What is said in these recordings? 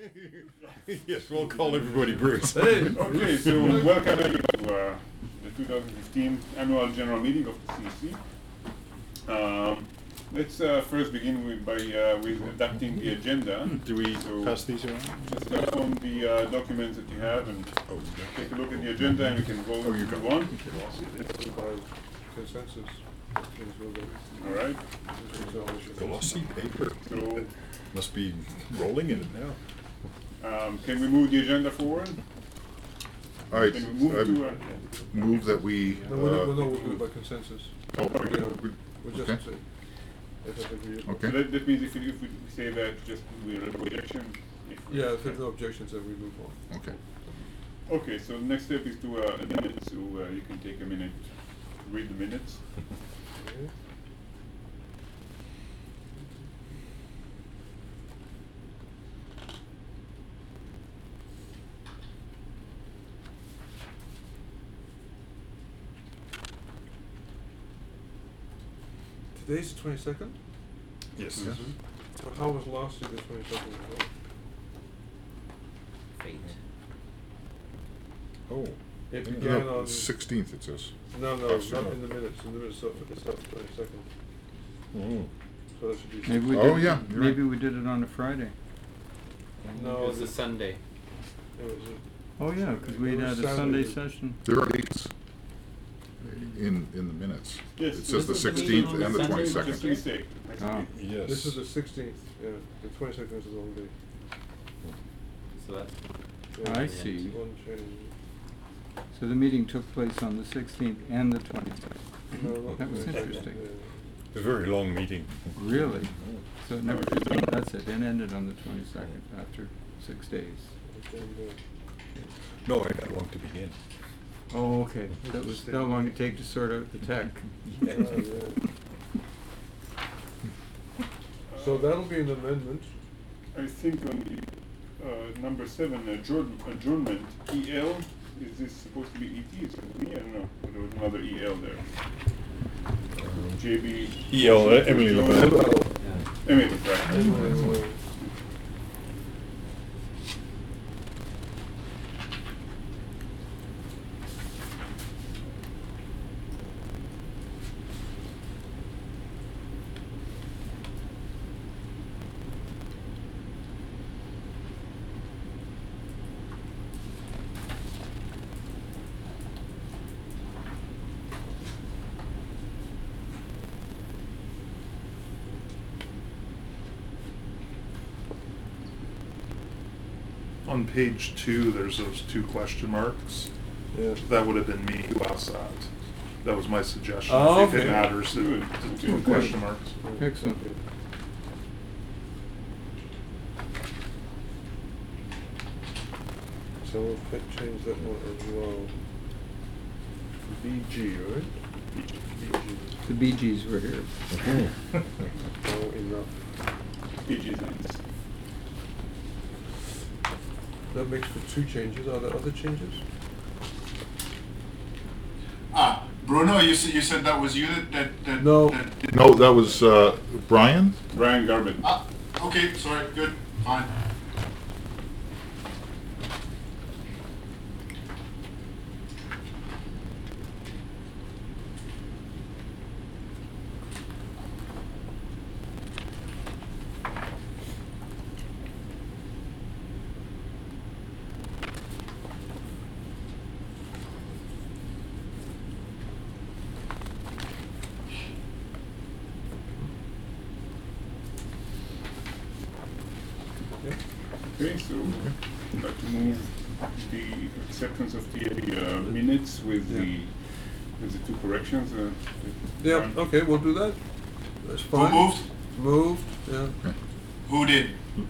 Yes, we'll call everybody Bruce. Hey. Okay, so welcome to the 2015 annual general meeting of the CEC. Let's first begin with adapting the agenda. Do we So pass these around? just start on the documents that you have and take a look at the agenda and we can vote Oh, you if got you want. By consensus. Things will go. All right. Glossy paper. So Must be rolling in it now. can we move the agenda forward? All right, Can we move to? move that we, No, we'll do it by consensus. oh, We'll just okay. say. If I agree. Okay. So that means if we say that, just we're in rejection. Yeah, if there's no objections, then we move on. Okay. Okay, so the next step is to minutes, so you can take a minute to read the minutes. Okay. Today's the 22nd? Yes. Yes. So how was last year the 22nd as well? Fate. Oh. It Yeah. began on... 16th, it says. No, Oh, not sorry. in the minutes. In the minutes, it's up 22nd. Oh. So that should be... Maybe we Oh, did, yeah, you're maybe right. we did it on a Friday. No, It was a the- Sunday. It was Oh, yeah, because we It had was a Sunday Saturday. session. There are dates in the minutes. Yes. It says the This is the meeting 16th on and the Sunday, Just 22nd. mistake. Ah. Yes. This is the 16th, yeah. The 22nd is the wrong day. So that's Yeah. I see. One change. So the meeting took place on the 16th and the 22nd. No, not That was 22nd, interesting. A very long meeting. Really? So it never, that's it, it ended on the 22nd after 6 days. Yeah. Okay, No, I got long to begin. Oh, okay, that was how long it take to sort out the tech. yeah. So that'll be an amendment. I think on the number 7, adjournment, EL, is this supposed to be ET? Is it me? I don't know. There was another EL there. JB. EL, Emily LaBelle. Emily, right. On page 2, there's those 2 question marks. Yeah. That would have been me who asked that. That was my suggestion. Oh, If it okay. matters, the Good. 2 Okay. question marks. Excellent. So we'll change that one as well. BG, right? BG. The Bee Gees were here. Oh, enough. PG lines. That makes for 2 changes. Are there other changes? Bruno, you said that was you that No. that did. No, that was Brian? Brian Garvin. Okay, sorry, good, fine. Okay, so I'd like to move the acceptance of the minutes with the 2 corrections. Yeah, Brian. okay, we'll do that. That's Who fine. moved? Moved, yeah. Who did?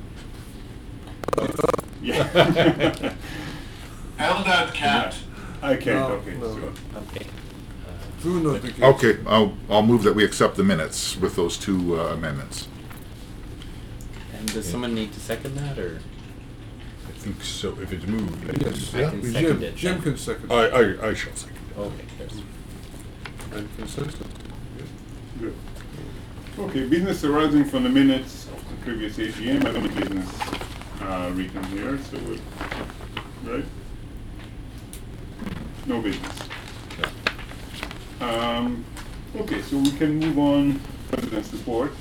Yeah. Eldad can't. I can't, No, okay, no. so. okay. Bruno became. Okay, I'll move that we accept the minutes with those 2 amendments. And does someone need to second that, or? I think so, if it's moved. Yes, I can second it, Jim then. can second. I shall second. Okay, there's. And consensus. Good. Okay, business arising from the minutes of the previous AGM, I don't have business written here, so right? No business. Okay, so we can move on to President's report.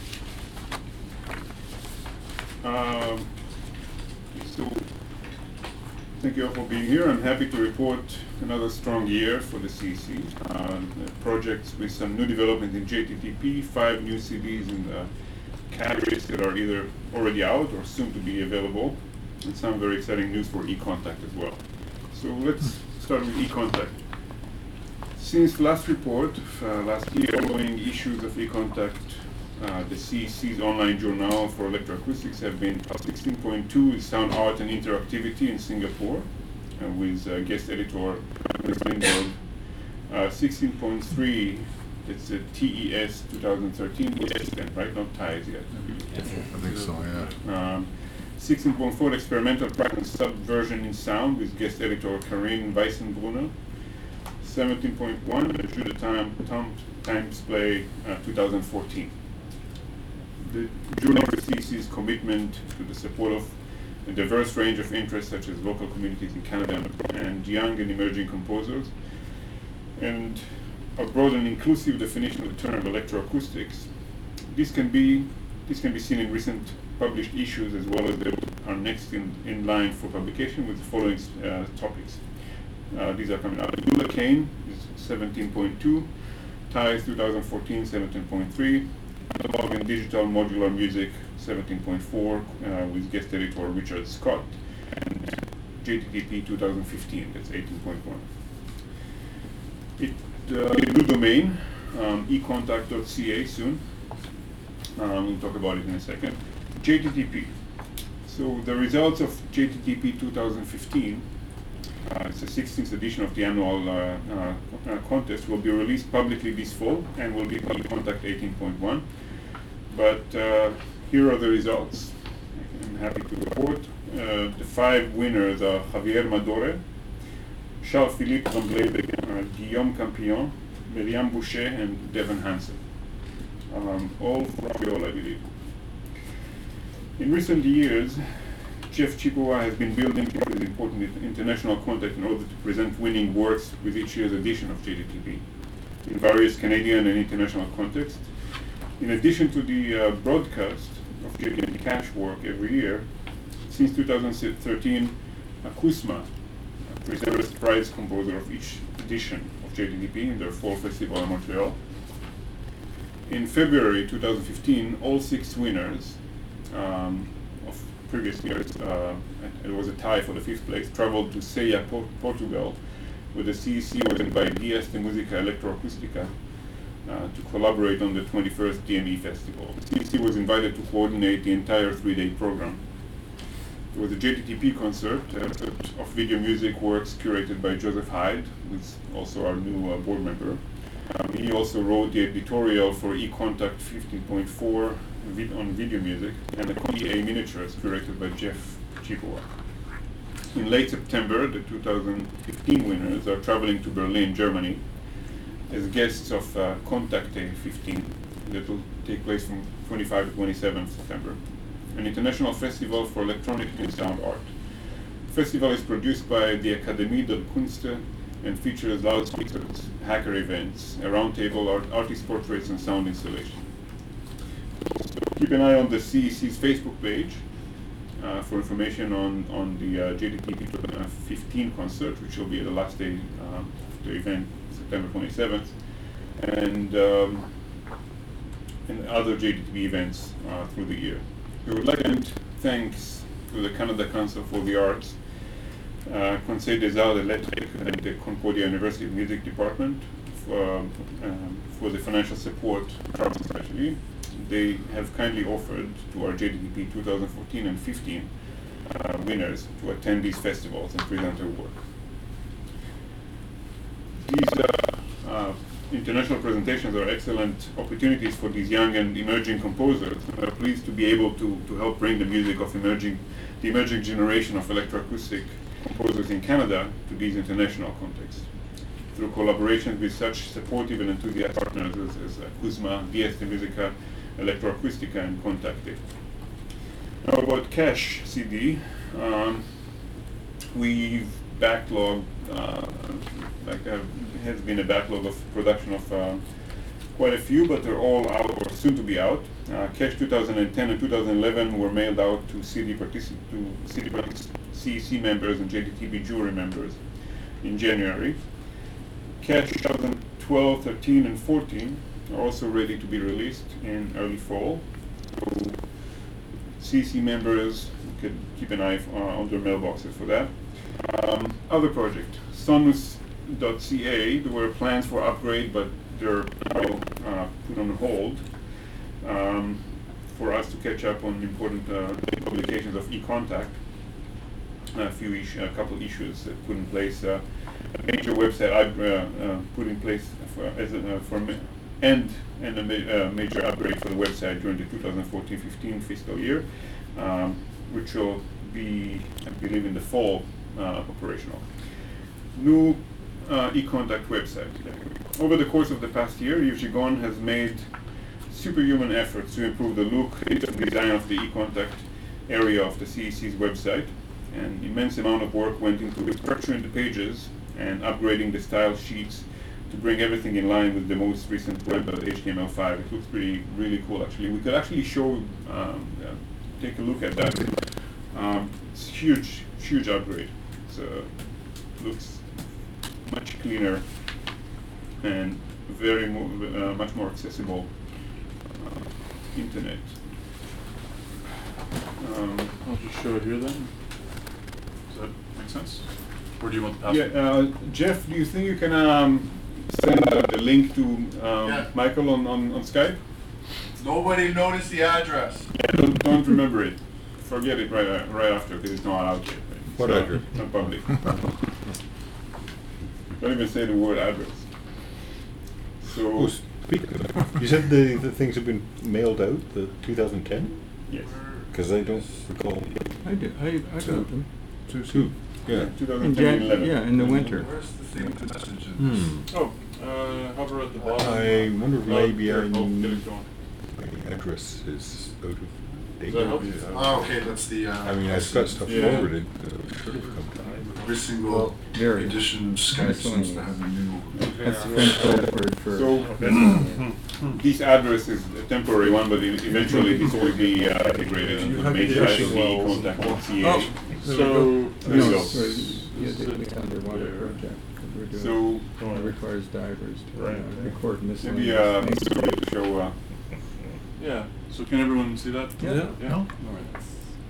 So thank you all for being here. I'm happy to report another strong year for the CEC. Projects with some new development in JTTP, 5 new CDs in the categories that are either already out or soon to be available, and some very exciting news for eContact as well. So let's start with eContact. Since last report, last year, following issues of eContact, the CEC's online journal for electroacoustics have been 16.2 is Sound Art and Interactivity in Singapore, with guest editor Ms. Lindberg. 16.3, it's a TES 2013, yes then, right? Not TIES yet. I think so, yeah. 16.4 experimental practice subversion in sound with guest editor Karin Weissenbrunner. 17.1 the Judah Times Play 2014. The journal receives its commitment to the support of a diverse range of interests such as local communities in Canada and young and emerging composers, and a broad and inclusive definition of the term electroacoustics. This can be seen in recent published issues as well as they are next in line for publication with the following topics. These are coming out. Eula Kane is 17.2, TIES 2014 17.3, Analog and Digital Modular Music 17.4 with guest editor Richard Scott, and JTTP 2015, that's 18.1. New domain, econtact.ca soon. We'll talk about it in a second. JTTP. So the results of JTTP 2015, it's the 16th edition of the annual contest, will be released publicly this fall and will be eContact 18.1. But here are the results. I'm happy to report. The 5 winners are Javier Madore, Charles-Philippe Tremblay, Guillaume Campion, Miriam Boucher, and Devon Hansen. All from Montreal, I believe. In recent years, Jeff Chippewa has been building his important international contact in order to present winning works with each year's edition of JTTP in various Canadian and international contexts. In addition to the broadcast of JTTP cash work every year, since 2013, Acousma preserves the prize composer of each edition of JTTP in their fall festival in Montreal. In February 2015, all 6 winners of previous years, it was a tie for the 5th place, traveled to Ceia, Portugal, where the CEC was invited by Dias de Música Electroacústica to collaborate on the 21st DME Festival. The CEC was invited to coordinate the entire 3-day program. There was a JTTP concert of video music works curated by Joseph Hyde, who's also our new board member. He also wrote the editorial for eContact 15.4 on video music, and the EA miniatures curated by Jeff Chippewa. In late September, the 2015 winners are traveling to Berlin, Germany, as guests of Contacte 15 that will take place from 25 to 27 September, an international festival for electronic and sound art. The festival is produced by the Akademie der Künste and features loudspeakers, hacker events, a roundtable, artist portraits, and sound installation. So keep an eye on the CEC's Facebook page for information on the JTTP 15 concert, which will be the last day of the event, September 27th, and other JTTP events through the year. We would like to end thanks to the Canada Council for the Arts, Conseil des Arts et Lettres, and the Concordia University Music Department for the financial support, especially. They have kindly offered to our JTTP 2014 and 15 winners to attend these festivals and present their work. These international presentations are excellent opportunities for these young and emerging composers. We are pleased to be able to help bring the music of the emerging generation of electroacoustic composers in Canada to these international contexts, through collaborations with such supportive and enthusiastic partners as Acousma, Dias de Música Electroacústica, and Contacte. Now about Cache CD, we've backlogged, has been a backlog of production of quite a few, but they're all out or soon to be out. Cache 2010 and 2011 were mailed out to CEC members and JTTB jury members in January. Cache 2012, 13, and 14 are also ready to be released in early fall. So CEC members could keep an eye on their mailboxes for that. Other project, Sonus.ca, there were plans for upgrade, but they're now put on hold for us to catch up on important publications of eContact. A couple issues that put in place a major website put in place and a major upgrade for the website during the 2014-15 fiscal year, which will be, I believe, in the fall operational. New eContact website. Over the course of the past year, Yevzhigon has made superhuman efforts to improve the look and design of the eContact area of the CEC's website. An immense amount of work went into restructuring the pages and upgrading the style sheets to bring everything in line with the most recent web.html5. It looks really cool actually. We could actually show, take a look at that. It's huge upgrade. It looks much cleaner and much more accessible internet. I'll just show it here then. Does that make sense? Or do you want the Yeah, password? Jeff, do you think you can send the link to Yeah. Michael on Skype? Nobody noticed the address. Yeah, don't remember it. Forget it right after because it's not out yet. Right? What address? It's not public. Don't even say the word address. So Oh, speaking of that, you said the things have been mailed out, the 2010? yes, Because I don't recall. I did, I got them. Two. Yeah. 2011. Yeah, in the winter. Where's the thing with the messages? Oh, hover at the bottom. I wonder if maybe here, I get it going. my address is out of date. Does that help? Oh, okay, that's the, I mean, I've got stuff Yeah. forwarded. Should have come to every single Very. edition of Skype seems to have a new. That's the French code for. So this address is a temporary one, but eventually this will be integrated into the main site of the contact.ca. So, There you No, go. yeah, the underwater project that we're doing. So It requires divers to Right. record maybe miscellaneous things. to show. yeah, so can everyone see that? Yeah. Yeah? All right.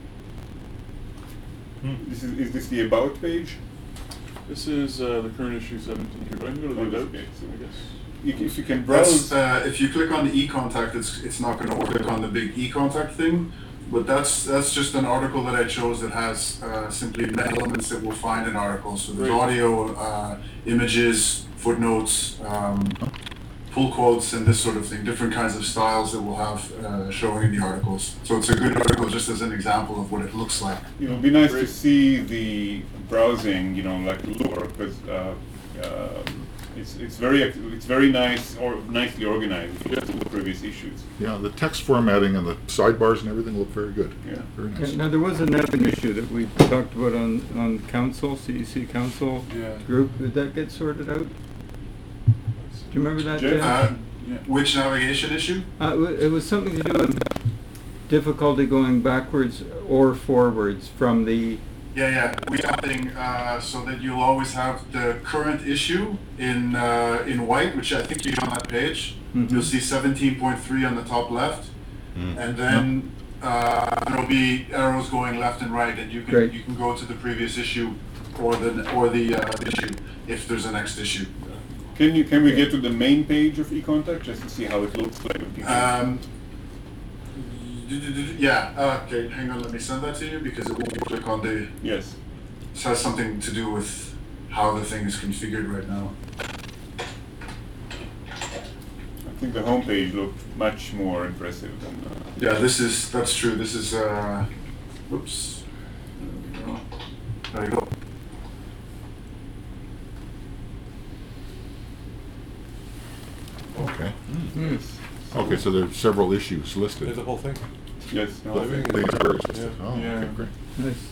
Is this the about page? This is the current issue 17 here, but I can go to the Oh, about, okay, so I guess. If you can That's, browse. if you click on the eContact, it's not going to work on the big eContact thing. But that's just an article that I chose that has simply the elements that we'll find in articles. So there's Great. audio, images, footnotes, pull quotes, and this sort of thing. Different kinds of styles that we'll have showing in the articles. So it's a good article just as an example of what it looks like. It would be nice to Great. see the browsing, like look, because it's very nice or nicely organized compared to the previous issues. Yeah, the text formatting and the sidebars and everything look very good. Yeah. Very Yeah, nice. now, there was another issue that we talked about on council, CEC council Yeah. group. Did that get sorted out? Do you remember that, Jeff? Jeff? Yeah. Which navigation issue? It was something to do with difficulty going backwards or forwards from the. Yeah. We have something so that you'll always have the current issue in white, which I think you on that page. Mhm. You'll see 17.3 on the top left, and then there'll be arrows going left and right, and you Great. can go to the previous issue or the issue if there's a next issue. Can we get to the main page of eContact just to see how it looks like? when people- Yeah. Okay. Hang on. Let me send that to you because it won't click on the. Yes. This has something to do with how the thing is configured right now. I think the homepage looked much more impressive than. Yeah, that's true. This is, whoops. There we go. There you go. Okay. Hmm. Okay, so there's several issues There's the listed. whole thing. Yes. No, Living They in- converged. yeah. Oh, Yeah. okay, great. Nice.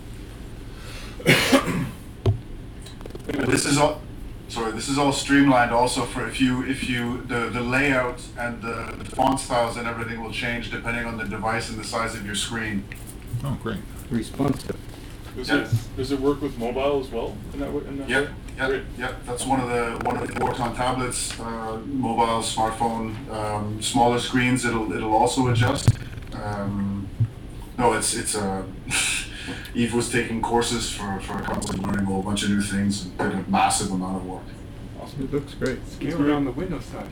This is all. Sorry, this is all streamlined also for if you the layout and the font styles and everything will change depending on the device and the size of your screen. Oh, great. Responsive. Does it work with mobile as well in that way? Yep, yep, Great. yep. That's one of the works on tablets, mobile, smartphone, smaller screens. It'll also adjust. No, it's Eve was taking courses for a company, learning a whole bunch of new things, and did a massive amount of work. It looks great. Scale down the window size.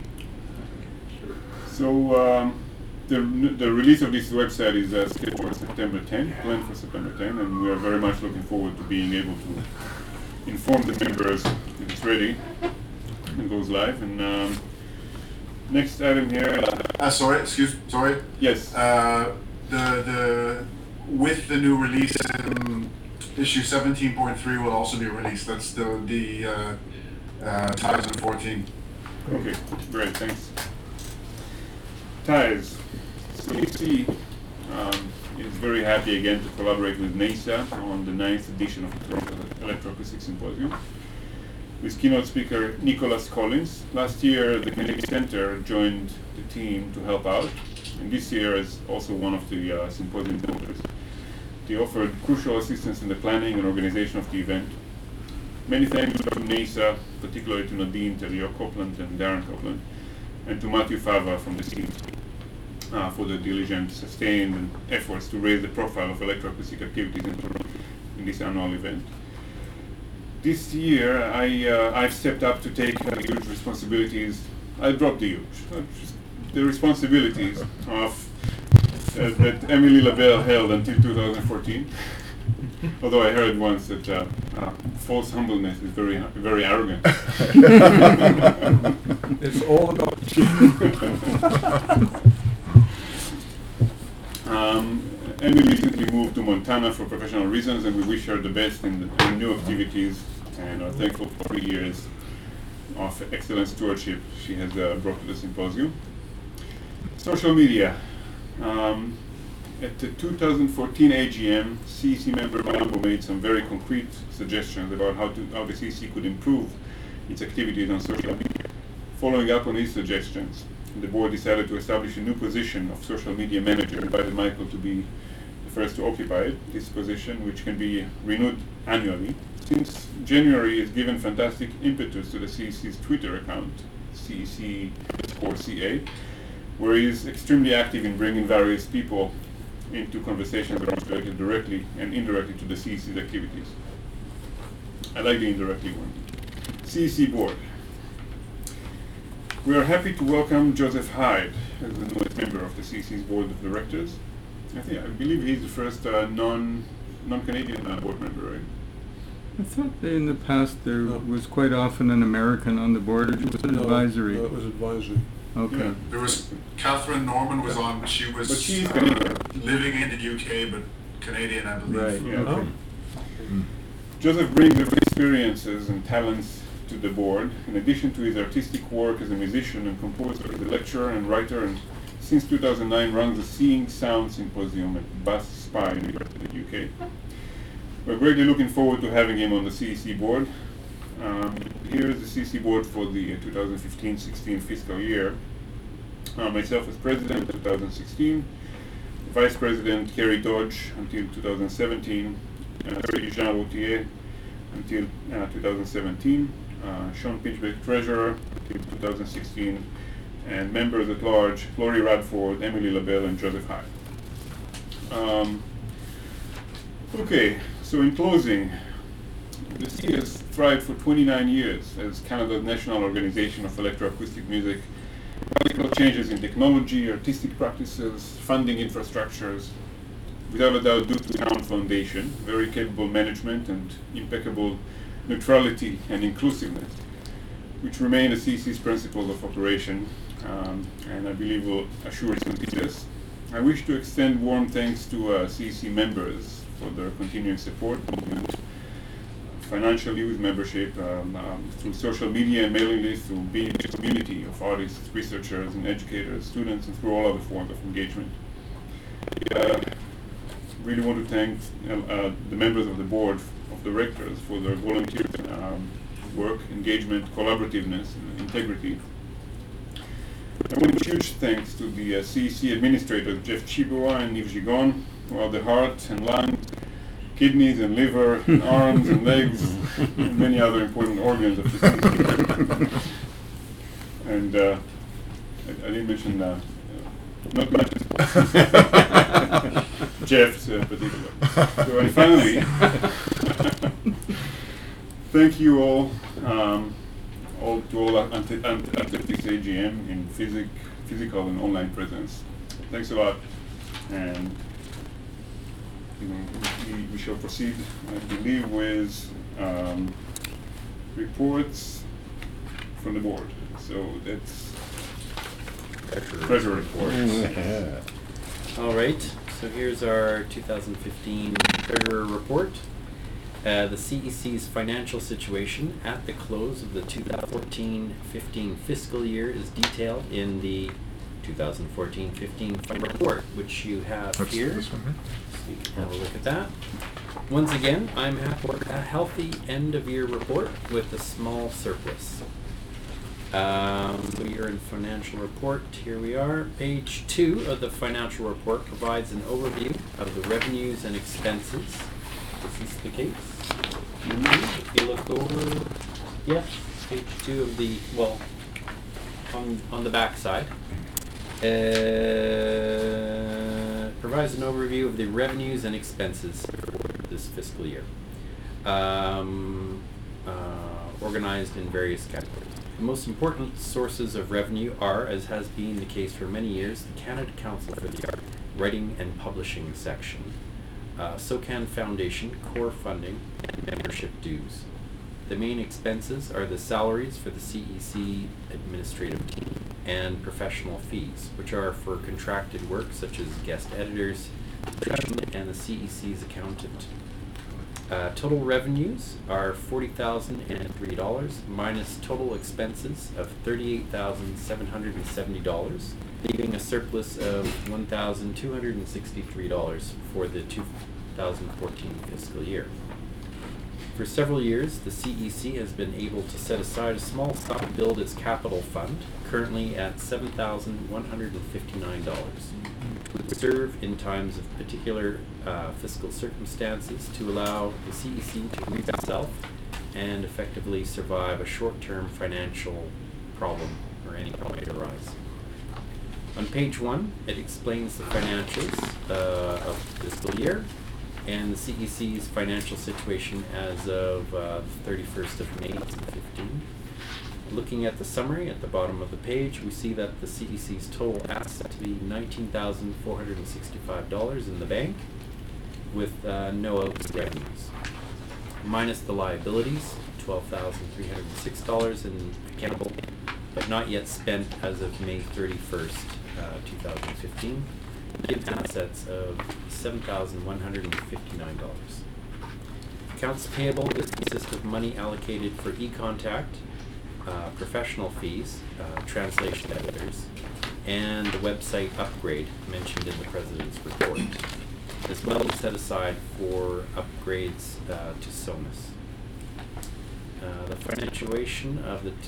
So the release of this website is scheduled for September 10, planned for September 10, and we are very much looking forward to being able to inform the members that it's ready and goes live. And next item here. Sorry. Yes. The with the new release, issue 17.3 will also be released. That's the 2014. Okay, great, thanks. Ties. CAC is very happy again to collaborate with NASA on the 9th edition of the Toronto Electroacoustic Symposium with keynote speaker Nicholas Collins. Last year, the Canadian Center joined the team to help out, and this year is also one of the symposium members. They offered crucial assistance in the planning and organization of the event. Many thanks to NASA, particularly to Nadine, Telio Copeland, and Darren Copeland, and to Matthew Fava from the team for the diligent, sustained efforts to raise the profile of electroacoustic activities in Toronto in this annual event. This year, I've stepped up to take huge responsibilities. I dropped the huge, the responsibilities of that Emily Labelle held until 2014. Although I heard once that false humbleness is very, very arrogant. It's all about Emily recently moved to Montana for professional reasons, and we wish her the best in new activities, and are thankful for 3 years of excellent stewardship she has brought to the symposium. Social media. At the 2014 AGM, CEC member Malvo made some very concrete suggestions about how the CEC could improve its activities on social media. Following up on his suggestions, the board decided to establish a new position of social media manager, invited Michael to be the first to occupy it, this position, which can be renewed annually. Since January, it's given fantastic impetus to the CEC's Twitter account, CEC_CA, where he is extremely active in bringing various people into conversations that are related directly and indirectly to the CEC's activities. I like the indirectly one. CEC board. We are happy to welcome Joseph Hyde as the newest member of the CEC's board of directors. I believe he's the first non-Canadian board member, right? I thought that in the past there No. was quite often an American on the board, or just an advisory. No, it was advisory. Okay. Yeah. There was Catherine Norman was on, but she was But she's Canadian. living in the UK, but Canadian, I believe. Right. Yeah. Okay. Joseph brings his experiences and talents to the board. In addition to his artistic work as a musician and composer, he's a lecturer and writer, and since 2009 runs the Seeing Sound Symposium at Bath Spa in the UK. We're greatly looking forward to having him on the CEC board. Here is the CEC board for the 2015-16 fiscal year. Myself as president 2016, vice president Kerry Dodge until 2017, Jean Routier until 2017, Sean Pinchbeck treasurer until 2016, and members at large Laurie Radford, Emily Labelle, and Joseph Hyde. Okay, so in closing, the CEC has thrived for 29 years as Canada's national organization of electroacoustic music. Radical changes in technology, artistic practices, funding infrastructures, without a doubt due to sound foundation, very capable management, and impeccable neutrality and inclusiveness, which remain the CEC's principles of operation, and I believe will assure its success. I wish to extend warm thanks to CEC members for their continuing support, financially with membership, through social media and mailing lists, through being a community of artists, researchers, and educators, students, and through all other forms of engagement. I really want to thank the members of the board of directors for their volunteer work, engagement, collaborativeness, and integrity. I want to give huge thanks to the CEC administrators, Jeff Chibua and Yves Gigon, who are the heart and lungs, kidneys and liver, and arms and legs, and many other important organs of the CEC. And I didn't mention not much. Jeff's particular. So, and finally, thank you all to all Anthretics AGM in physical and online presence. Thanks a lot, and we shall proceed, I believe, with reports from the board. So that's treasurer report. Yeah. All right, so here's our 2015 Treasurer Report. The CEC's financial situation at the close of the 2014-15 fiscal year is detailed in the 2014-15 report, which you have That's here. this one here? So you can have a look at that. Once again, I'm happy with a healthy end-of-year report with a small surplus. So you're in financial report. Here we are. Page 2 of the financial report provides an overview of the revenues and expenses. This is the case. If you look over, yeah, page 2 of the, well, on the back side, provides an overview of the revenues and expenses for this fiscal year, organized in various categories. The most important sources of revenue are, as has been the case for many years, the Canada Council for the Art, Writing and Publishing section, SOCAN Foundation, core funding, and membership dues. The main expenses are the salaries for the CEC administrative team and professional fees, which are for contracted work such as guest editors, and the CEC's accountant. Total revenues are $40,003 minus total expenses of $38,770, leaving a surplus of $1,263 for the 2014 fiscal year. For several years, the CEC has been able to set aside a small sum to build its capital fund, currently at $7,159, which would serve in times of particular fiscal circumstances to allow the CEC to rebuild itself and effectively survive a short-term financial problem or any problem that arise. On page 1, it explains the financials of the fiscal year and the CEC's financial situation as of the 31st of May 2015. Looking at the summary at the bottom of the page, we see that the CEC's total assets to be $19,465 in the bank, with no outstanding revenues, minus the liabilities, $12,306 in accountable, but not yet spent as of May 31st, 2015. Gives assets of $7,159. Accounts payable consist of money allocated for e-contact, professional fees, translation editors, and the website upgrade mentioned in the President's report, as well as set aside for upgrades to SONUS. The financiation of the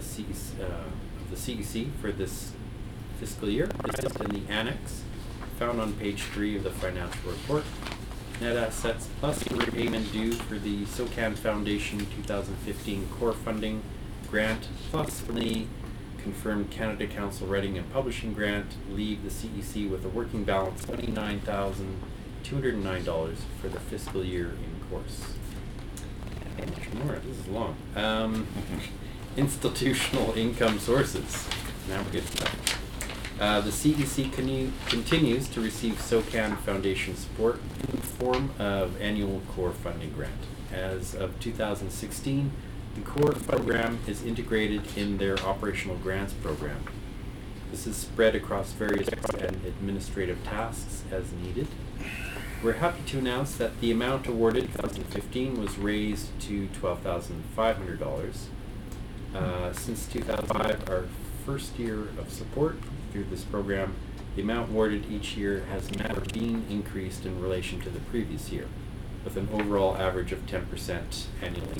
CEC for this fiscal year is in the annex found on page 3 of the financial report. Net assets plus the repayment due for the SOCAN Foundation 2015 core funding grant plus the confirmed Canada Council Writing and Publishing grant leave the CEC with a working balance of $29,209 for the fiscal year in course. And much more. This is long. Institutional income sources. Now we get to that. The CEC continues to receive SOCAN Foundation support in the form of annual core funding grant. As of 2016, the core program is integrated in their operational grants program. This is spread across various and administrative tasks as needed. We're happy to announce that the amount awarded in 2015 was raised to $12,500. Since 2005, our first year of support through this program, the The amount awarded each year has never been increased in relation to the previous year, with an overall average of 10% annually.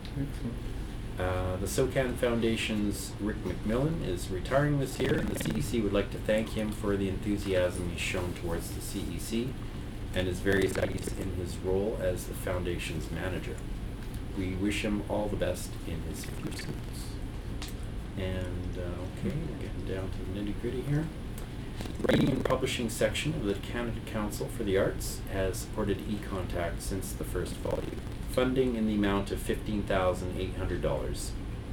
The SOCAN Foundation's Rick McMillan is retiring this year, and the CEC would like to thank him for the enthusiasm he's shown towards the CEC and his various activities in his role as the Foundation's manager. We wish him all the best in his future. And, okay, we're getting down to the nitty-gritty here. The Writing and Publishing section of the Canada Council for the Arts has supported eContact since the first volume. Funding in the amount of $15,800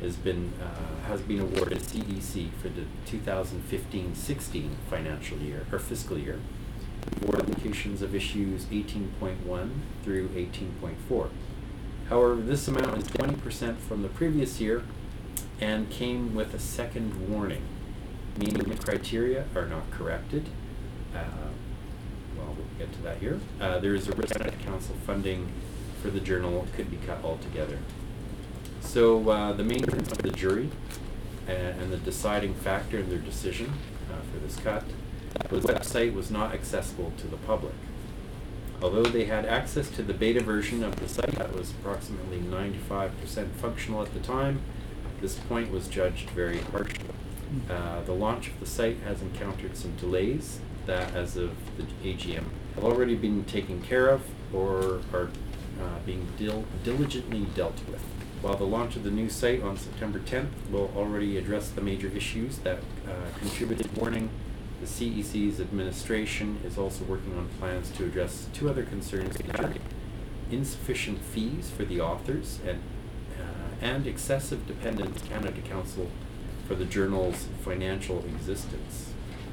has been awarded CEC for the 2015-16 financial year or fiscal year for allocations of issues 18.1 through 18.4. However, this amount is 20% from the previous year and came with a second warning, meaning the criteria are not corrected. Well, we'll get to that here. There is a risk that council funding for the journal could be cut altogether. So the main of the jury and the deciding factor in their decision for this cut was the website was not accessible to the public. Although they had access to the beta version of the site that was approximately 95% functional at the time, this point was judged very harshly. The launch of the site has encountered some delays that, as of the AGM, have already been taken care of or are being diligently dealt with. While the launch of the new site on September 10th will already address the major issues that contributed warning, the CEC's administration is also working on plans to address two other concerns: insufficient fees for the authors and excessive dependence on Canada Council for the journal's financial existence.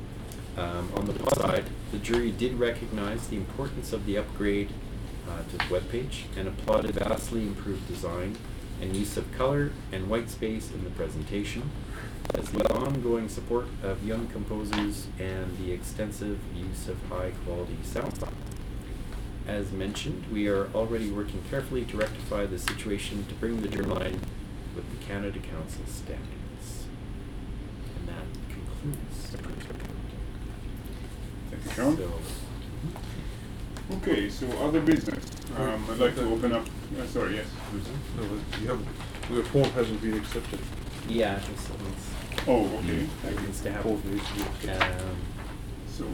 On the plus side, the jury did recognize the importance of the upgrade to the webpage and applauded vastly improved design and use of color and white space in the presentation, as well as ongoing support of young composers and the extensive use of high-quality sound. As mentioned, we are already working carefully to rectify the situation to bring the journal in with the Canada Council standards. And that concludes the report. Thank you, Sean. So, Okay, so other business. I'd like to open up. Sorry, yes. No, the report hasn't been accepted. yeah, it's Oh, okay. that needs to happen. So,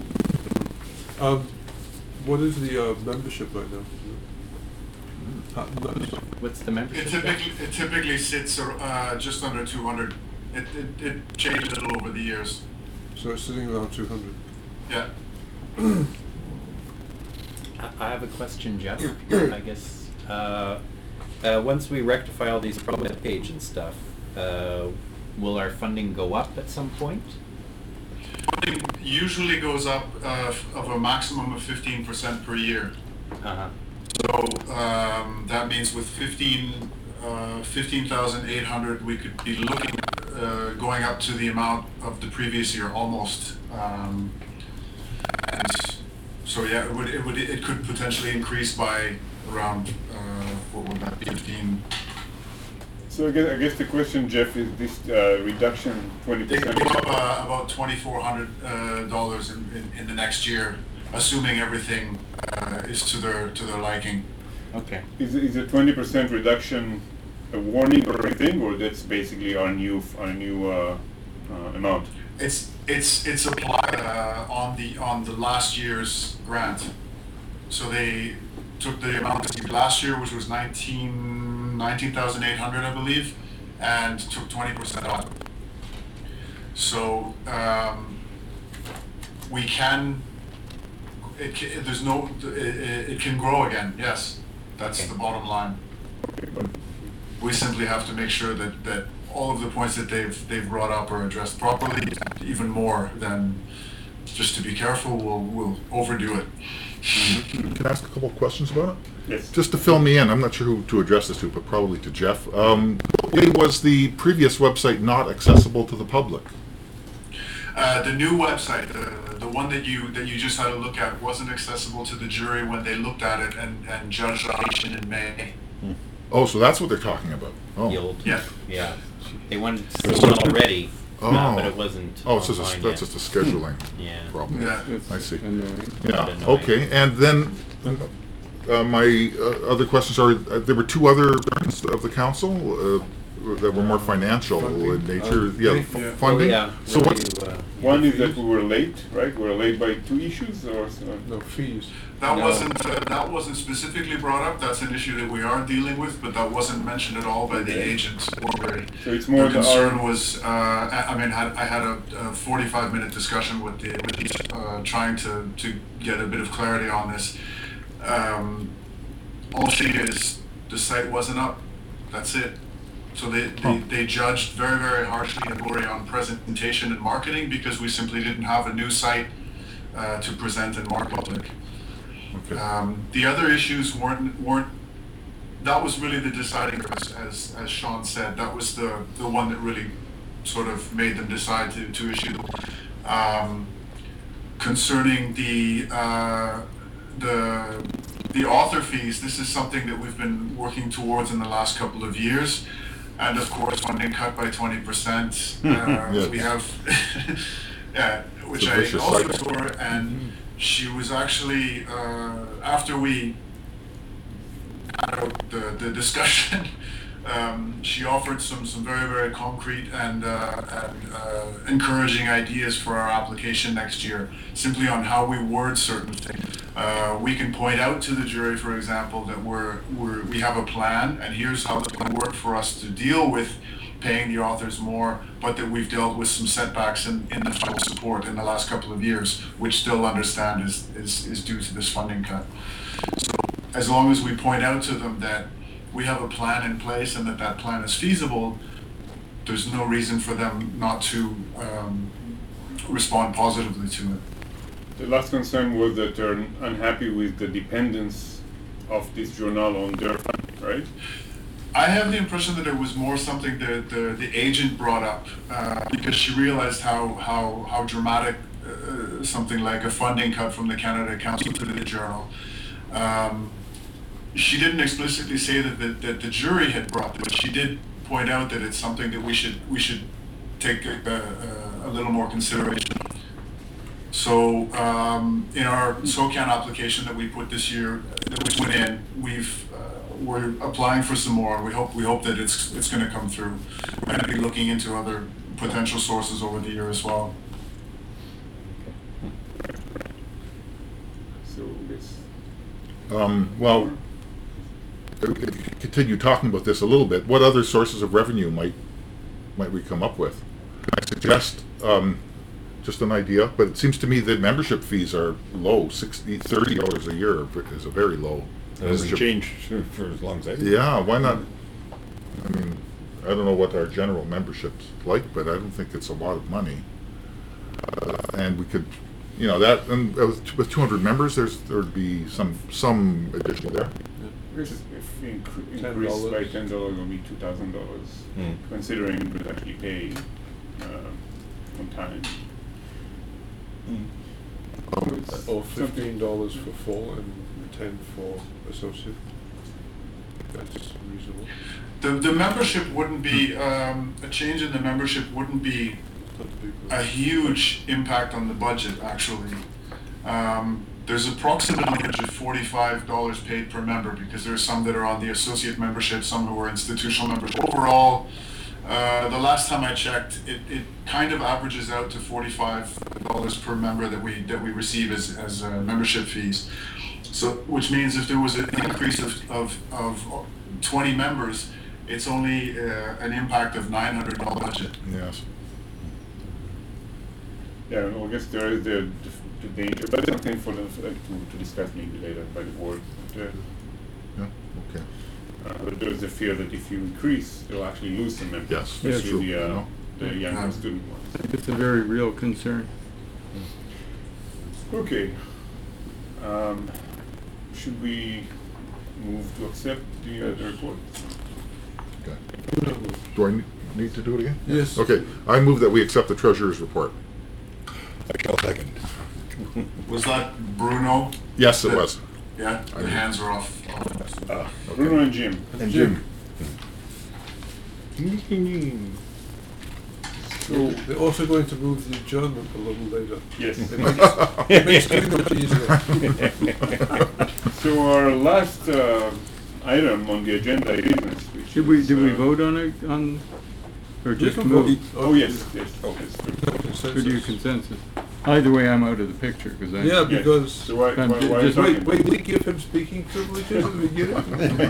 What is the membership right now? What's the It membership? typically sits just under 200. It changed a little over the years. So it's sitting around 200. Yeah. I have a question, Jeff. I guess once we rectify all these problems with the page and stuff, will our funding go up at some point? It usually goes up of a maximum of 15% per year. Uh-huh. So that means with 15,800, we could be looking going up to the amount of the previous year almost. And so yeah, it could potentially increase by around what would that be, 15? so I guess the question, Jeff, is this reduction They could 20%? go up about $2,400 in the next year, assuming everything is to their liking. Okay. Is a 20% reduction a warning or anything, or that's basically our new amount? It's applied on the last year's grant. So they took the amount received last year, which was 19,800, I believe, and took 20% off. So we can. It can grow again. Yes, that's the bottom line. We simply have to make sure that all of the points that they've brought up are addressed properly. Even more than just to be careful, we'll overdo it. Can I ask a couple of questions about it? Yes. Just to fill me in, I'm not sure who to address this to, but probably to Jeff. Why was the previous website not accessible to the public? The new website, the one that you just had a look at, wasn't accessible to the jury when they looked at it and judged the action in May. Oh, so that's what they're talking about. Oh. The old, Yeah. yeah. They wanted to see it already, Oh. But it wasn't. Oh, it's just online that's yet. just a scheduling Yeah. problem. Yeah. It's I see. annoying. Yeah, Annoying. okay, and then my other questions are, there were two other hearings of the council that were more financial in nature. Yeah, yeah. funding. Oh, yeah. So what, One is that we were late, right? We were late by 2 issues or so. No, fees. That No. wasn't specifically brought up. That's an issue that we are dealing with, but that wasn't mentioned at all by the agents or Ray. So it's more The concern our, was, I mean, I had a 45-minute discussion with each, trying to get a bit of clarity on this. All she is, the site wasn't up. That's it. So they judged very, very harshly at Ori on presentation and marketing because we simply didn't have a new site to present and market public. okay. The other issues weren't. That was really the deciding, as Sean said. That was the one that really sort of made them decide to issue. Concerning the author fees, this is something that we've been working towards in the last couple of years. And of course, funding cut by 20%. Yes. We have, which It's a I vicious also cycle. told her, and she was actually, after we had out the discussion, she offered some very, very concrete and encouraging ideas for our application next year, simply on how we word certain things. We can point out to the jury, for example, that we have a plan, and here's how the plan worked for us to deal with paying the authors more, but that we've dealt with some setbacks in the final support in the last couple of years, which still understand is due to this funding cut. So as long as we point out to them that we have a plan in place and that plan is feasible, there's no reason for them not to respond positively to it. the last concern was that they're unhappy with the dependence of this journal on their funding, right? I have the impression that it was more something that the agent brought up because she realized how dramatic something like a funding cut from the Canada Council to the Journal. She didn't explicitly say that the jury had brought this, but she did point out that it's something that we should take a little more consideration. So in our SOCAN application that we put this year, that we put in, we're applying for some more. We hope that it's going to come through. We're going to be looking into other potential sources over the year as well. So this. Well, continue talking about this a little bit. What other sources of revenue might we come up with? I suggest just an idea, but it seems to me that membership fees are low. $30 a year is a very low. It hasn't membership. changed for as long as I've been. Yeah, why not? I mean, I don't know what our general membership's like, but I don't think it's a lot of money. And we could, that, and with 200 members, there'd be some additional there. If we increase $10. by $10, it'll be $2,000, considering we would actually pay on time. Or $15 for full and 10 for associate. That's reasonable. The membership wouldn't be a change in the membership wouldn't be Not the big a huge impact on the budget, actually. There's approximately $45 paid per member because there are some that are on the associate membership, some who are institutional members. Overall, the last time I checked, it kind of averages out to $45 per member that we receive as membership fees. So, which means if there was an increase of 20 members, it's only an impact of $900 budget. Yes. Yeah, well, I guess there is the danger, but it's something for them to discuss maybe later by the board. But, Yeah. Okay. but there's a fear that if you increase, you'll actually lose some members. Yes, Yeah, especially true. the younger student ones. It's a very real concern. Okay. Should we move to accept the report? Okay. Do I need to do it again? Yes. Okay. I move that we accept the treasurer's report. I shall second. Was that Bruno? Yes, it was. Yeah, I the mean- hands are off. Bruno and Jim. And Jim. So, They're also going to move the adjournment a little later. yes. It makes it much easier. So our last item on the agenda is business. Which Did we, is, did we vote on it, or We just can move? vote. Oh, yes, yes. Oh. Yes. Or do you consensus? Either way, I'm out of the picture, because I. Yeah, Yes. because, So why Um, are you just talking? wait, we give him speaking privileges at the beginning?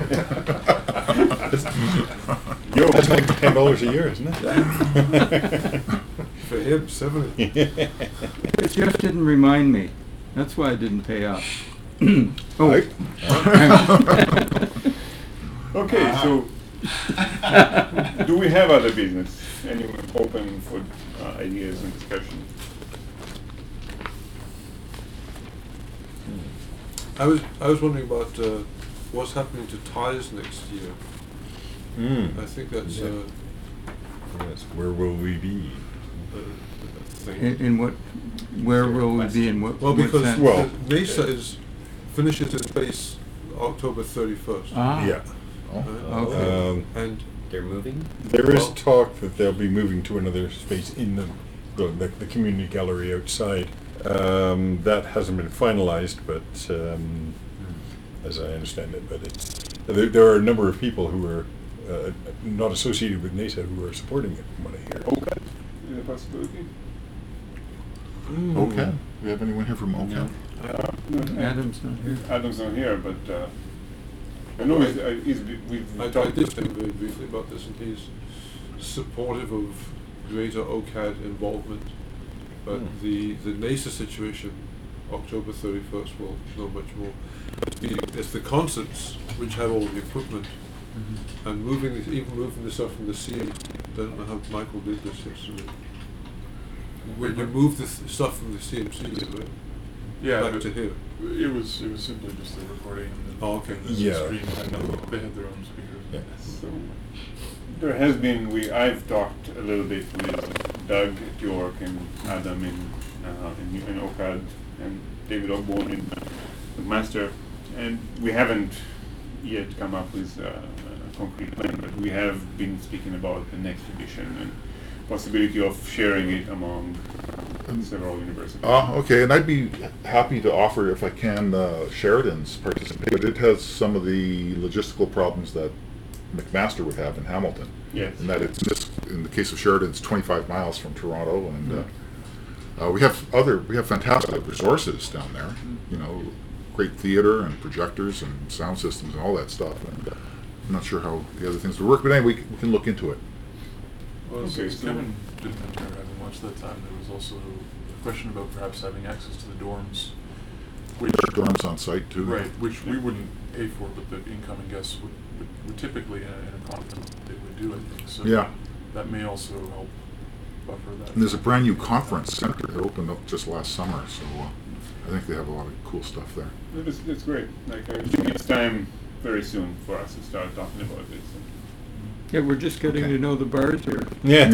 Yo. That's like $10 a year, isn't it? For him, 70. Jeff didn't remind me. That's why I didn't pay up. Oh. Okay, so do we have other business? Anyone open for ideas and discussion? I was wondering about what's happening to ties next year. I think that's Yeah. Yes, where will we be? a thing. In what, where will we be in what? Well, what because sense? Well- NASA finishes its base October 31st. Ah. Yeah. Okay. And They're moving? There is Well- talk that they'll be moving to another space in the community gallery outside. That hasn't been finalized, but as I understand it, but there are a number of people who are not associated with NASA who are supporting it, from what I hear. OCAD is a possibility? Okay. Do we have anyone here from OCAD? No, Adam's not here. Adam's not here, but I know we've I talked. did think very briefly about this, and he's supportive of greater OCAD involvement. But the NASA situation, October 31st, will know much more. It's the concerts which have all the equipment, and even moving this up from the sea. Don't know how Michael did this yesterday. When you move the stuff from the CMC, right? Yeah, Back but to here. it was simply just a recording and Oh, okay. the Yeah. stream. They had their own speakers. Yeah. So there has been I've talked a little bit with Doug at York and Adam in OCAD and David Ogborn in McMaster, and we haven't yet come up with a concrete plan, but we have been speaking about the next edition and possibility of sharing it among several universities. Okay, and I'd be happy to offer, if I can, Sheridan's participate, but it has some of the logistical problems that McMaster would have in Hamilton. Yes. And that in the case of Sheridan, it's 25 miles from Toronto, and we have fantastic resources down there. You know, great theater and projectors and sound systems and all that stuff. And I'm not sure how the other things would work, but anyway, we can look into it. Well, Okay, as so- Kevin didn't mention, or having watched that time, there was also a question about perhaps having access to the dorms, which Dorms on site too. right, which we wouldn't pay for, but the incoming guests would typically in a conference they would do, I think. So Yeah. that may also help buffer that. And there's a brand new conference center that opened up just last summer, so I think they have a lot of cool stuff there. That's great. Like I think it's time very soon for us to start talking about this. Yeah, we're just getting Okay. to know the bars here. Yeah.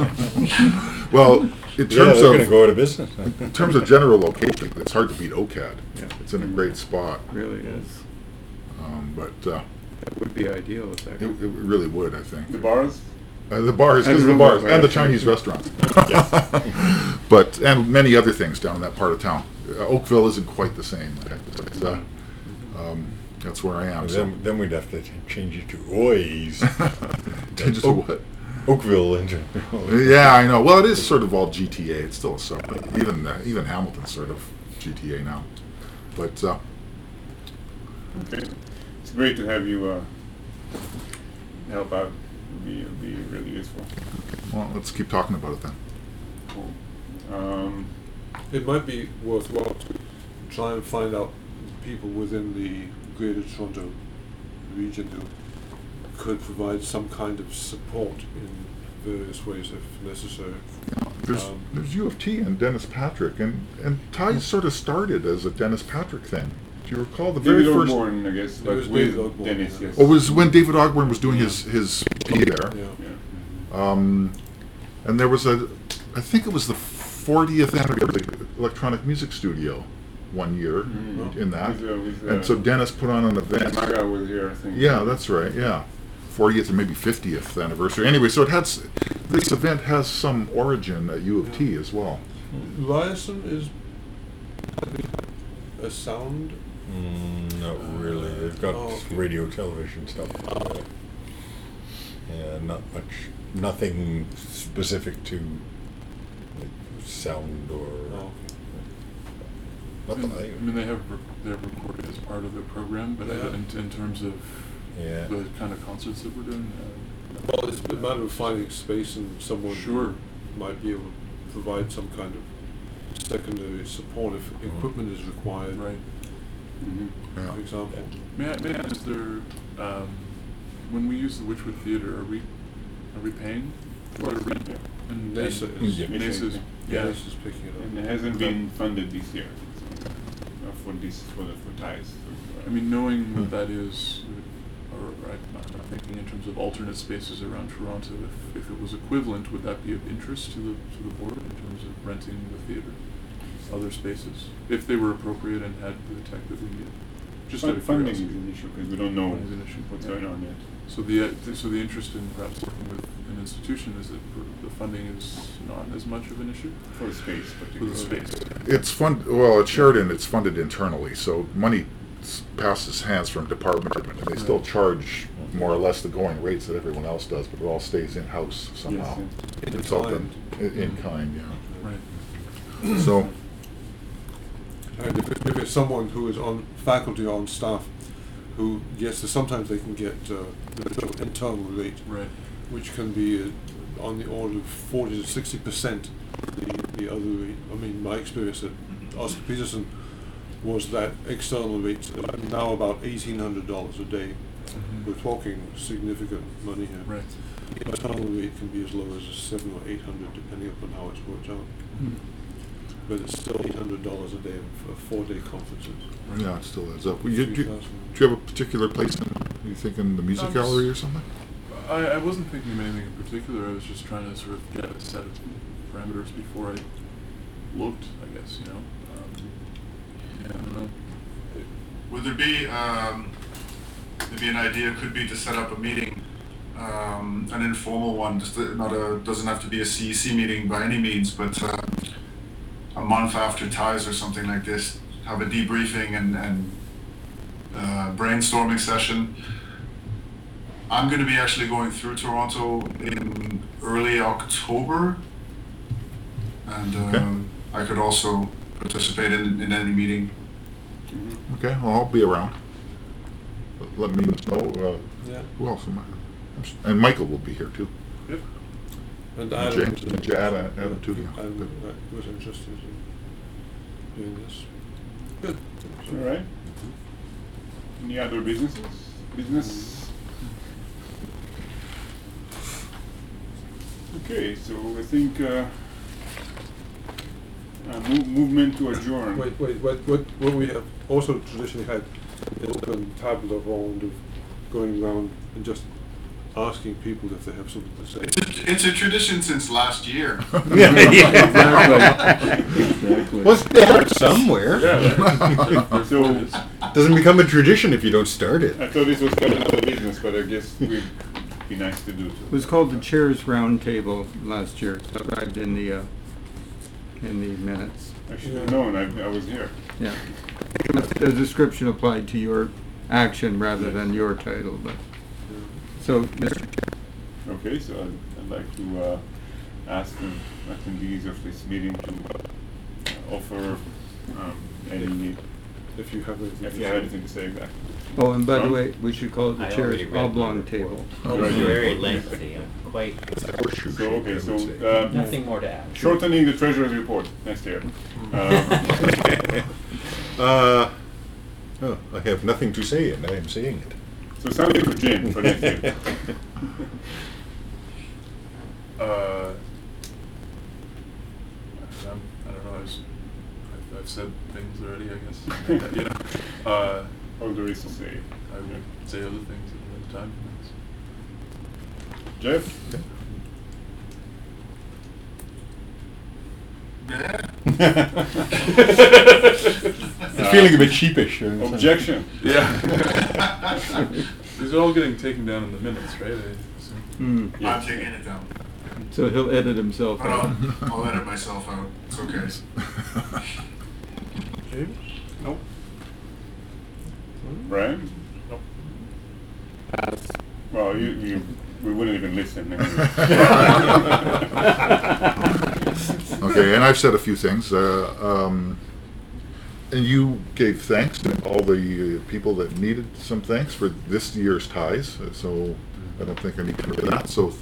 Well, in Yeah, terms they're going to of go out of business. in terms of general location, it's hard to beat OCAD. Yeah. It's in a great spot, Really is. but That would be ideal if that it could. really would, I think. The bars? The bars, And because the the bars, bars, and the right. Chinese restaurants. And many other things down in that part of town. Oakville isn't quite the same. But, that's where I am. So. Then we'd have to change it to Oys. Changes to what? Oakville. Yeah, I know. Well, it is sort of all GTA. It's still a suburb. Even Hamilton's sort of GTA now. But Okay. It's great to have you help out. It'll be really useful. well, let's keep talking about it then. Cool. It might be worthwhile to try and find out people within the Greater Toronto region who could provide some kind of support in various ways if necessary. There's U of T and Dennis Patrick, and ties sort of started as a Dennis Patrick thing. Do you recall the very David first? Ogborn, I guess, It but was with David Ogborn, Dennis, yeah. yes. Oh, was when David Ogborn was doing his P there. Yeah. Yeah. And there was I think it was the 40th anniversary of the Electronic Music Studio one year in that. With, And so Dennis put on an event. Maga was here, I think. Yeah, that's right, yeah. 40th or maybe 50th anniversary. Anyway, so this event has some origin at U of T as well. Ryerson is a sound. Not really. They've got okay. radio, television stuff. Yeah, not much. Nothing specific to like, sound or. Oh, I Not that I. mean, they're recorded as part of their program, but Yeah. in terms of Yeah. the kind of concerts that we're doing, well, it's a matter of finding space and someone Sure. who might be able to provide some kind of secondary support if equipment is required. right. Mhm. Yeah. For example. May I ask, is there, when we use the Witchwood Theatre, are we paying for it? And NASA and is. Yeah. NASA's, Yeah, yeah. NASA's picking it up. And it hasn't been funded this year, for ties. I mean, knowing what that is, or I'm not thinking in terms of alternate spaces around Toronto, if it was equivalent, would that be of interest to the board in terms of renting the theatre, other spaces, if they were appropriate and had the tech that we need? Just out of Funding is curiosity. an issue because we don't know Funding is an issue, what's yeah. going on yet. So the interest in perhaps working with an institution is that the funding is not as much of an issue For the space, for particularly. the space. At Sheridan, it's funded internally, so money passes hands from department to department, and they still charge more or less the going rates that everyone else does, but it all stays in-house somehow. In It's all kind. done in kind, yeah. Right. So, And if it's someone who is on faculty or on staff, who, yes, sometimes they can get the internal rate, Right. which can be on the order of 40 to 60% the other rate. I mean, my experience at Oscar Peterson was that external rates are now about $1,800 a day. Mhm. We're talking significant money here. Right. The internal rate can be as low as $700 or $800 depending upon how it's worked out. But it's still $800 a day for 4-day conferences. yeah, it still adds up. Do you 3,000. have a particular place in mind? Are you thinking the music gallery or something? I wasn't thinking of anything in particular. I was just trying to sort of get a set of parameters before I looked, I guess, you know. Yeah, I don't know. Would there be, maybe an idea could be to set up a meeting, an informal one, just doesn't have to be a CEC meeting by any means, but a month after ties or something like this, have a debriefing and brainstorming session. I'm going to be actually going through Toronto in early October, and I could also participate in any meeting. Okay, well, I'll be around. Let me know, Yeah. who else am I? And Michael will be here too. And And Adam, Adam too, yeah. Adam was interested in doing this. Good. All right. Any other businesses? Business? Okay, so I think movement to adjourn. Wait, what we have also traditionally had is open table round of going around and just asking people if they have something to say. It's a tradition since last year. Exactly. Well, start somewhere. So Doesn't become a tradition if you don't start it. I thought this was kind of another business, but I guess we'd be nice to do too. It was called the Chairs Round Table last year, described in the minutes. I should have known. I was here. Yeah. The description applied to your action rather than your title, but, so, Mr. Chair. Okay, so I'd like to ask the attendees of this meeting to offer any, If you have anything. if you have anything to say exactly. Oh, and by the Huh? way, we should call it the I Chairs already read Oblong the Table. report. It was very lengthy, quite, Horseshoe So, okay, shape, I would say. so nothing more to add. shortening the treasurer's report next year. Oh, I have nothing to say, and I am saying it. So something for Jim for next year. I don't know. I've said things already, I guess. You know, All there is to say. I will say other things at the time. Jeff? Yeah. feeling a bit sheepish. Objection. Yeah. These are all getting taken down in the minutes, right? I assume. I'm taking it down. So he'll edit himself But out. I'll edit myself out. It's okay. Okay. Nope. Brian? Pass. Well, we wouldn't even listen. Okay, and I've said a few things. And you gave thanks to all the people that needed some thanks for this year's ties. So I don't think I need to cover that. So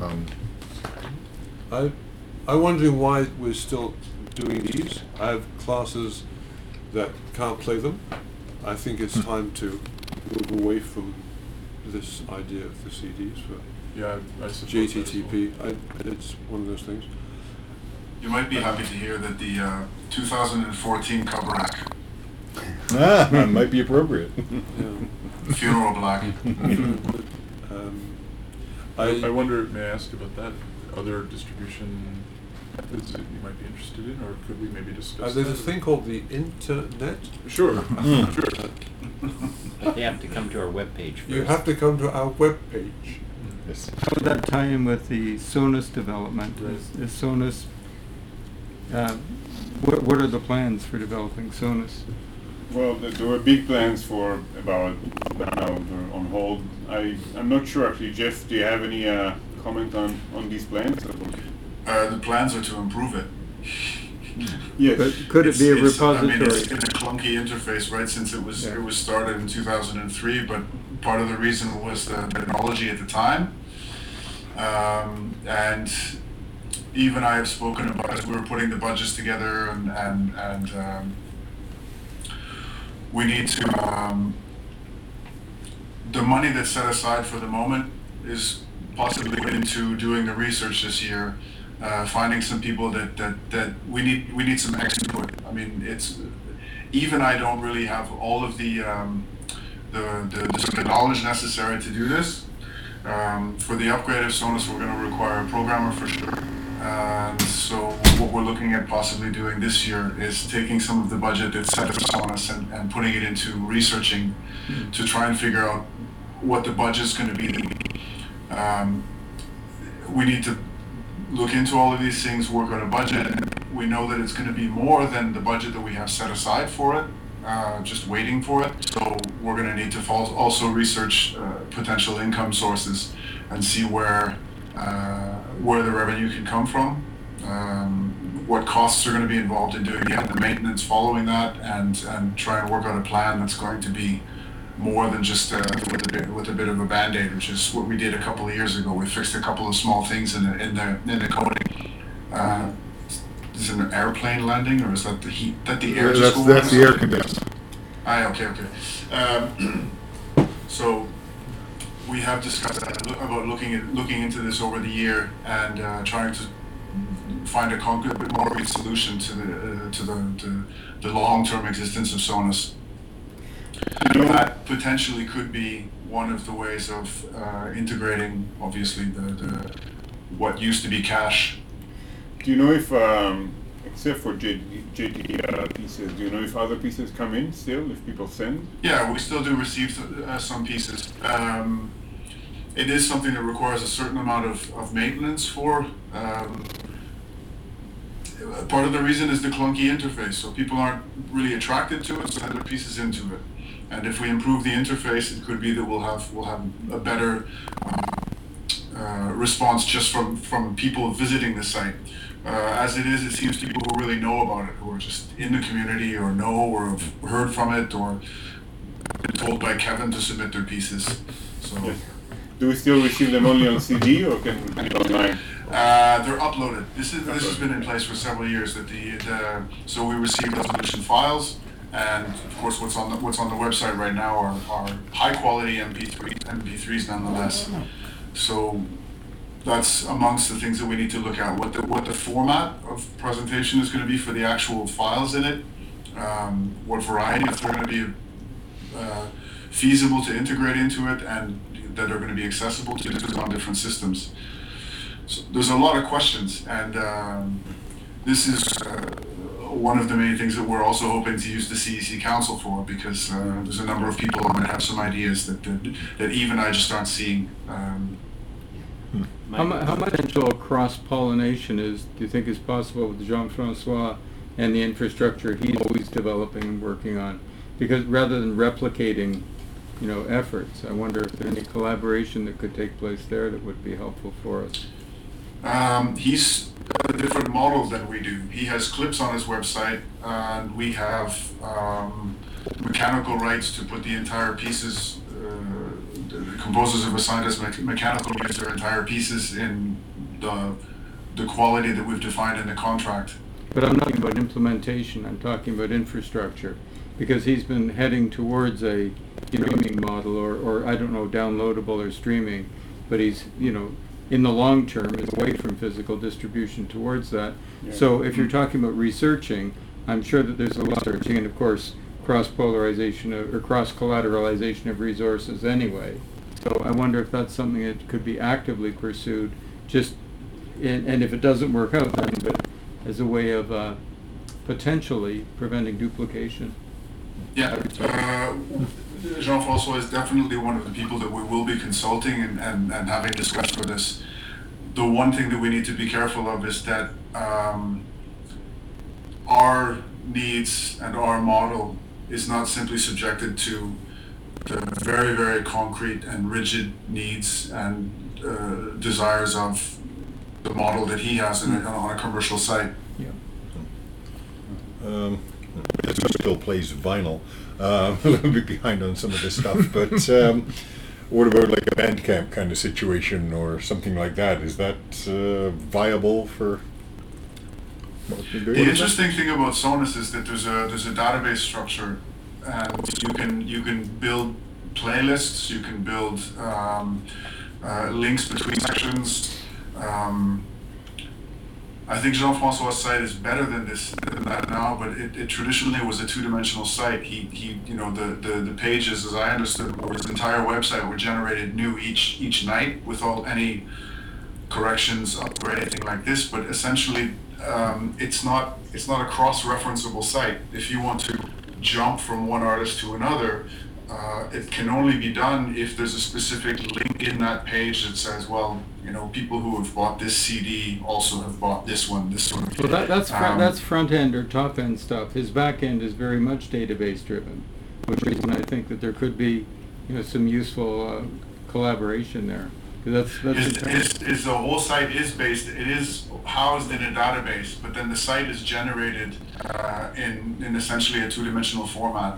I'm wondering why we're still doing these. I have classes that can't play them. I think it's time to move away from this idea of the CDs for Yeah, I suppose that as well. JTTP. It's one of those things. You might be happy to hear that the 2014 cover act, That might be appropriate. Yeah. Funeral Black. I wonder, may I ask about that? Other distribution methods that you might be interested in, or could we maybe discuss There's a that? thing called the internet. Sure, sure. But they have to come to our webpage first. You have to come to our webpage. Yes. How would that tie in with the Sonus development? Right. Is Sonus, what are the plans for developing Sonus? Well, there were big plans for about now they're on hold. I'm not sure actually. Jeff, do you have any comment on these plans? The plans are to improve it. Yes. But could it be a It's- I mean, repository? it's been a clunky interface, right, since it was started in 2003. But part of the reason was the technology at the time, and even I have spoken about as we were putting the budgets together, and we need to. The money that's set aside for the moment is possibly into doing the research this year. Finding some people that we need some extra input. I mean, it's even I don't really have all of the sort of knowledge necessary to do this. For the upgrade of Sonus, we're going to require a programmer for sure. So what we're looking at possibly doing this year is taking some of the budget that's set for Sonus and putting it into researching to try and figure out what the budget's going to be. We need to look into all of these things, work on a budget, and we know that it's going to be more than the budget that we have set aside for it, just waiting for it. So we're going to need to also research potential income sources and see where the revenue can come from, what costs are going to be involved in doing the maintenance following that, and try and work out a plan that's going to be more than just with a bit of a band-aid, which is what we did a couple of years ago. We fixed a couple of small things in the coding. Is it an airplane landing, or is that the heat that the air just that's the air conditioner. Okay. So we have discussed about looking into this over the year and trying to find a bit more concrete solution to the long-term existence of Sonus. That potentially could be one of the ways of integrating, obviously, the what used to be cash. Do you know if, except for JD pieces, do you know if other pieces come in still, if people send? Yeah, we still do receive some pieces. It is something that requires a certain amount of maintenance for. Part of the reason is the clunky interface, so people aren't really attracted to it, so send their pieces into it. And if we improve the interface, it could be that we'll have a better response just from people visiting the site. As it is, it seems people who really know about it, who are just in the community or know or have heard from it or been told by Kevin to submit their pieces. So Yes. Do we still receive them only on CD or can it be online? they're uploaded. This has been in place for several years. That so we receive resolution files, and of course what's on the website right now are high quality MP3s nonetheless. So that's amongst the things that we need to look at. What the format of presentation is going to be for the actual files in it. What variety, if they're going to be feasible to integrate into it, and that are going to be accessible to users on different systems. So there's a lot of questions, and this is one of the main things that we're also hoping to use the CEC Council for, because there's a number of people who might have some ideas that even I just aren't seeing. How much potential cross-pollination do you think is possible with Jean-Francois and the infrastructure he's always developing and working on? Because rather than replicating, efforts, I wonder if there's any collaboration that could take place there that would be helpful for us. He's got a different model than we do. He has clips on his website, and we have mechanical rights to put the entire pieces. The composers have assigned us mechanical rights to their entire pieces in the quality that we've defined in the contract. But I'm not talking about implementation, I'm talking about infrastructure. Because he's been heading towards a streaming model or I don't know, downloadable or streaming, but he's, in the long term is away from physical distribution towards that. Yeah. So if you're talking about researching, I'm sure that there's a lot of researching and of course cross-polarization or cross-collateralization of resources anyway. So I wonder if that's something that could be actively pursued, and if it doesn't work out, then but as a way of potentially preventing duplication. Yeah, Jean-Francois is definitely one of the people that we will be consulting and having discussed for this. The one thing that we need to be careful of is that our needs and our model is not simply subjected to the very, very concrete and rigid needs and desires of the model that he has on a commercial site. It still plays vinyl. A little bit behind on some of this stuff, but what about like a Bandcamp kind of situation or something like that? Is that viable for what you're doing? The interesting thing about Sonus is that there's a database structure, and you can build playlists, you can build links between sections. I think Jean-Francois' site is better than that now, but it traditionally was a two-dimensional site. The pages, as I understood, or his entire website were generated new each night without any corrections or anything like this. But essentially, it's not a cross-referenceable site. If you want to jump from one artist to another, it can only be done if there's a specific link in that page that says, well, people who have bought this CD also have bought this one. Well, that's front end or top end stuff. His back end is very much database driven, which reason I think that there could be, some useful collaboration there. That's the whole site is based. It is housed in a database, but then the site is generated in essentially a two-dimensional format.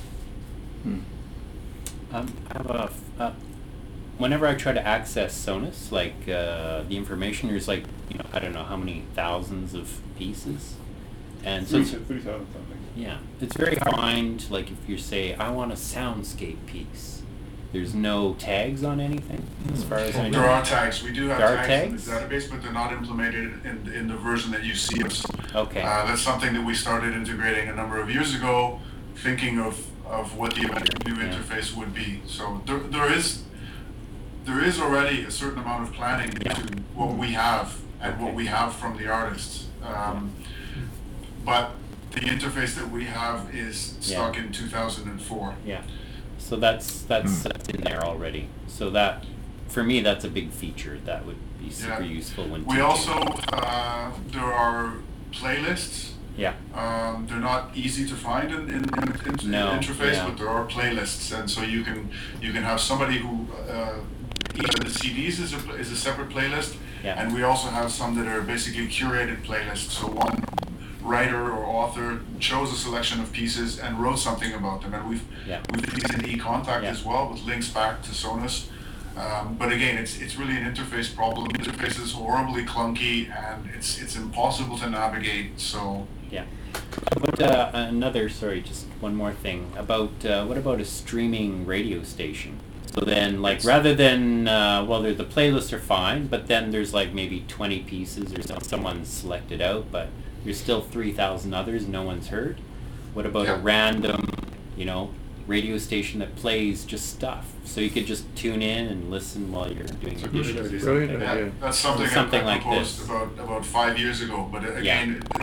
I have whenever I try to access Sonus, the information, there's I don't know how many thousands of pieces, and so 3,000 something. yeah, it's very hard to find. Like if you say I want a soundscape piece, there's no tags on anything as far as I know. There are tags. We do have There are tags in the database, but they're not implemented in the version that you see us. Okay. That's something that we started integrating a number of years ago, thinking of what the new interface would be. So there is already a certain amount of planning into what we have and what we have from the artists. But the interface that we have is stuck in 2004. Yeah. So that's in there already. So that, for me, that's a big feature that would be super useful when we teaching. also there are playlists. Yeah. They're not easy to find in interface, but there are playlists, and so you can have somebody who each of the CDs is a separate playlist, and we also have some that are basically curated playlists. So one writer or author chose a selection of pieces and wrote something about them, and we've these in eContact as well with links back to Sonus. But again, it's really an interface problem. The interface is horribly clunky and it's impossible to navigate. So But just one more thing about what about a streaming radio station? So then, rather than the playlists are fine, but then there's maybe 20 pieces or someone's selected out, but there's still 3,000 others no one's heard. What about a random, radio station that plays just stuff, so you could just tune in and listen while you're doing the dishes or something. Brilliant idea. That's something I like proposed this. about 5 years ago. But again,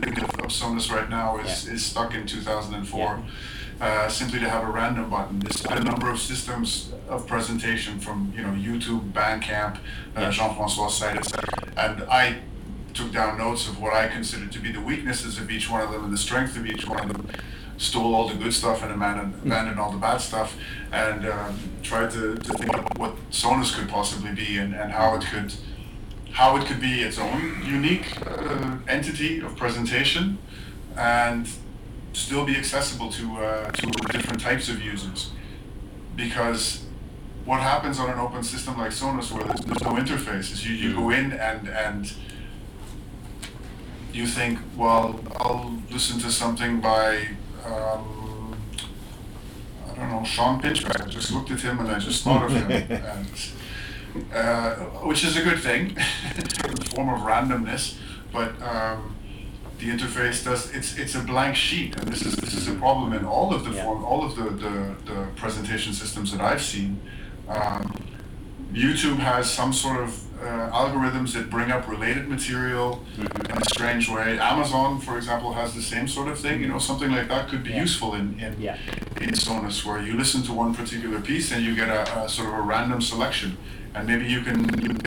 of Sonus right now is stuck in 2004. Simply to have a random button. There's a number of systems of presentation from YouTube, Bandcamp, Jean-François' site, etc. And I took down notes of what I considered to be the weaknesses of each one of them and the strength of each one of them. Stole all the good stuff and abandoned all the bad stuff, and tried to think of what Sonus could possibly be and how it could be its own unique entity of presentation and still be accessible to different types of users. Because what happens on an open system like Sonus, where there's no interface, is you go in and you think, well, I'll listen to something by I don't know, Sean Pinchback. I just looked at him and I just thought of him, and which is a good thing, a form of randomness. But the interface it's a blank sheet, and this is a problem in all of the the presentation systems that I've seen. YouTube has some sort of algorithms that bring up related material in a strange way. Amazon, for example, has the same sort of thing. Something like that could be useful in Sonus, where you listen to one particular piece and you get a sort of a random selection, and maybe you can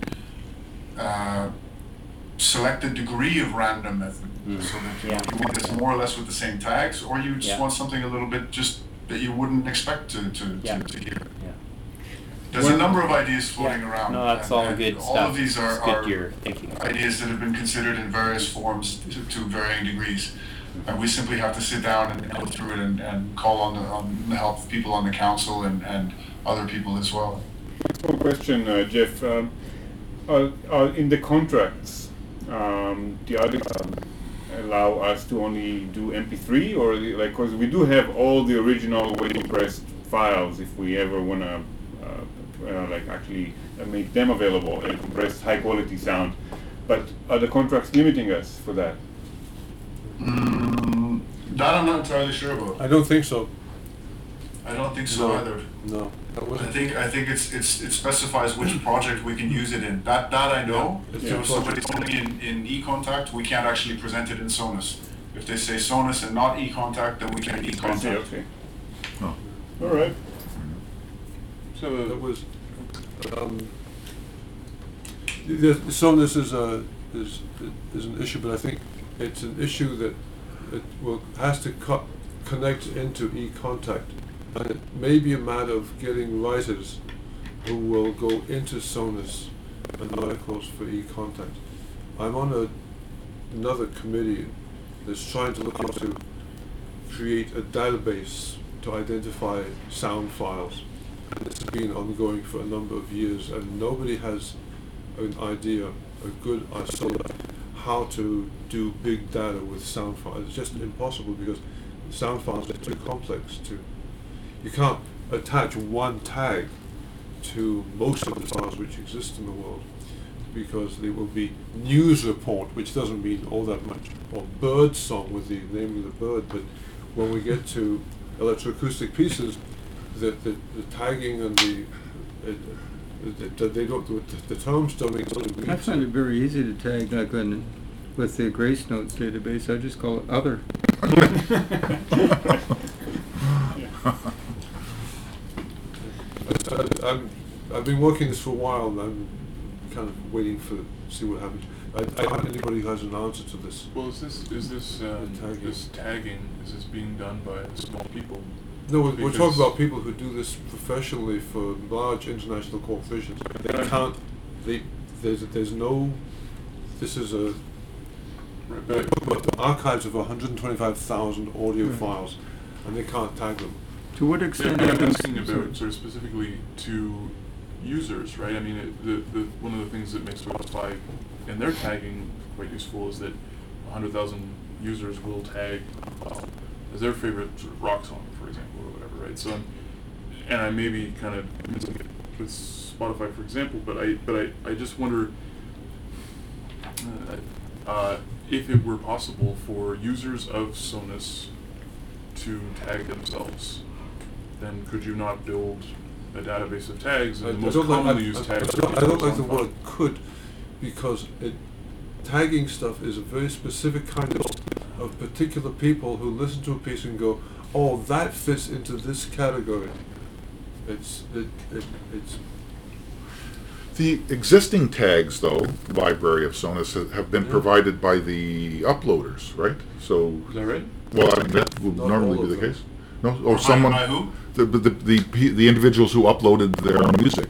select the degree of random method, so that you want this more or less with the same tags, or you just want something a little bit just that you wouldn't expect to hear. There's a number of ideas floating around. No, that's all good stuff. All of these are thinking. ideas that have been considered in various forms to varying degrees. And we simply have to sit down and go through it and call on the help of people on the council and other people as well. One question, Jeff. In the contracts, the articles allow us to only do MP3, or because we do have all the original WordPress files if we ever want to actually make them available and compress high quality sound, but are the contracts limiting us for that? That I'm not entirely sure about. I don't think so. I don't think so either. No. I think it specifies which project we can use it in. That I know. So if somebody's only in eContact, we can't actually present it in Sonus. If they say Sonus and not eContact, then we can eContact. Okay. Oh. All right. So That was. Sonus is an issue, but I think it's an issue that has to connect into eContact, and it may be a matter of getting writers who will go into Sonus and articles for eContact. I'm on another committee that's trying to look into create a database to identify sound files. And this has been ongoing for a number of years, and nobody has an idea, a good idea, how to do big data with sound files. It's just impossible because sound files are too complex to. You can't attach one tag to most of the files which exist in the world, because they will be news report, which doesn't mean all that much, or bird song with the name of the bird. But when we get to electroacoustic pieces, the tagging and the terms don't make sense. I find it very easy to tag, like with the Grace Notes database. I just call it other. I've been working this for a while, and I'm kind of waiting to see what happens. I don't know anybody who has an answer to this. well, is this tagging being done by small people? No, we're Because- talking about people who do this professionally for large international corporations. They can't. There's no. This is a. Right, We're but talking about the archives of 125,000 audio files, and they can't tag them. To what extent? I'm asking about sort of specifically to users, right? I mean, one of the things that makes Spotify and their tagging quite useful is that 100,000 users will tag as their favorite sort of rock song, for example, or whatever, right? So, and I may be kind of missing it with Spotify, for example, but I just wonder if it were possible for users of Sonus to tag themselves, then could you not build a database of tags and the most commonly used tags? I don't like the word "could," because tagging stuff is a very specific kind of of particular people who listen to a piece and go, oh, that fits into this category. It's The existing tags, though, library of Sonos have been Yeah. provided by the uploaders, right? So, Is that right? well, I mean, that would Not normally all be of the them. case. No, or someone, By who? the individuals who uploaded their own music,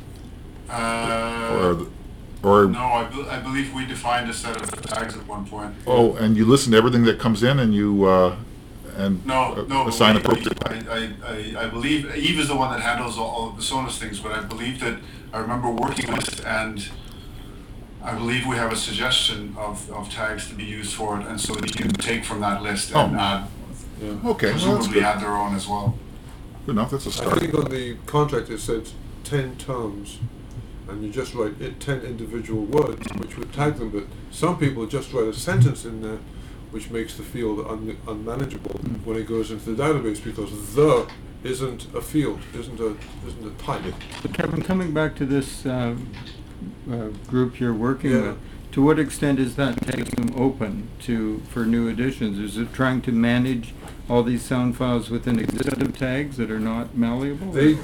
or No, I believe we defined a set of tags at one point. oh, and you listen to everything that comes in, and you No, assign we- appropriate. I believe Eve is the one that handles all of the Sonos things, but I believe that I remember working on it, and I believe we have a suggestion of tags to be used for it, and so that you can take from that list and Oh. add, yeah. Okay, well, that's presumably good. add their own as well. Good enough. That's a I start. think on the contract it said 10 terms, and you just write 10 individual words, which would tag them, but some people just write a sentence in there, which makes the field unmanageable when it goes into the database, because the isn't a field, isn't a type. But Kevin, coming back to this group you're working Yeah. with, to what extent is that taking them open for new additions? Is it trying to manage all these sound files within existing tags that are not malleable? They're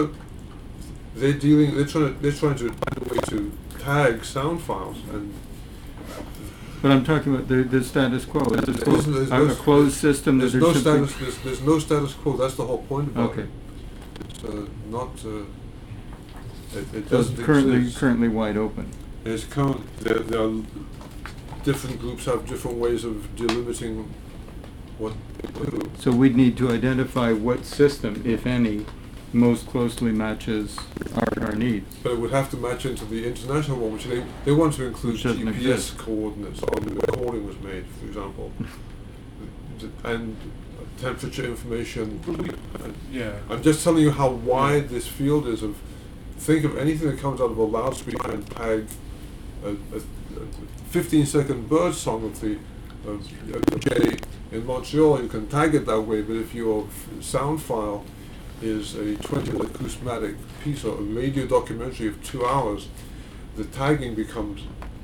trying to find a way to tag sound files, and But I'm talking about the status quo. Is it There's no- a closed system that there's no simply- status. There's no status quo. That's the whole point about Okay. it. It's not. It So it's doesn't exist. currently wide open. It's there are different groups have different ways of delimiting what they do. So we'd need to identify what system, if any, most closely matches our needs. But it would have to match into the international one, which they want to include Which doesn't GPS exist. coordinates on the recording was made, for example, and temperature information. Yeah. I'm just telling you how wide this field is. Think of anything that comes out of a loudspeaker and tag a 15-second bird song of the Jay in Montreal. You can tag it that way, but if your sound file is a 20-minute acousmatic piece or a radio documentary of 2 hours, the tagging becomes,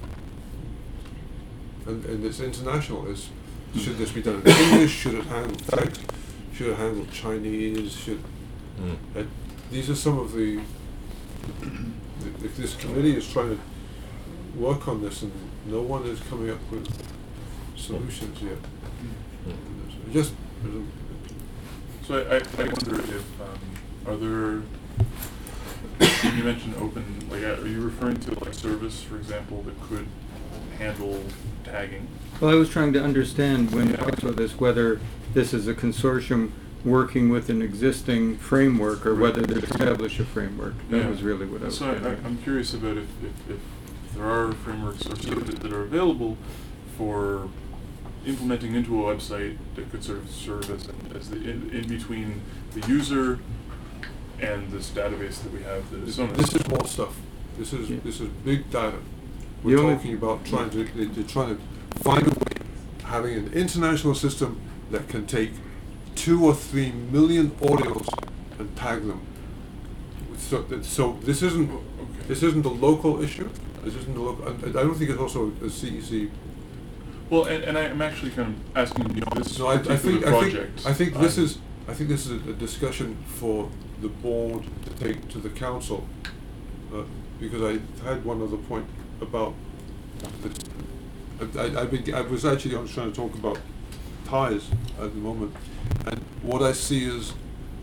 and it's international. Should this be done in English? Should it handle text? Should it handle Chinese? These are some of the. If this committee is trying to work on this, and no one is coming up with solutions yet. Just. So I wonder if, are there, you mentioned open, like, are you referring to like service, for example, that could handle tagging? Well, I was trying to understand when you talked about this, whether this is a consortium working with an existing framework or whether they've established a framework. That Yeah. was really what I was So getting at. I'm curious about if there are frameworks or services that are available for implementing into a website that could sort of serve as the in between the user and this database that we have that is Sonos. This is more stuff. This is big data. The We're only- talking about they're trying to find a way, having an international system that can take 2 or 3 million audios and tag them. So this isn't a local issue. This isn't a local. I don't think it's also a CEC. Well, and I'm actually kind of asking, this So I particular project. think this is a discussion for the board to take to the council, because I had one other point about this. I was actually trying to talk about ties at the moment, and what I see is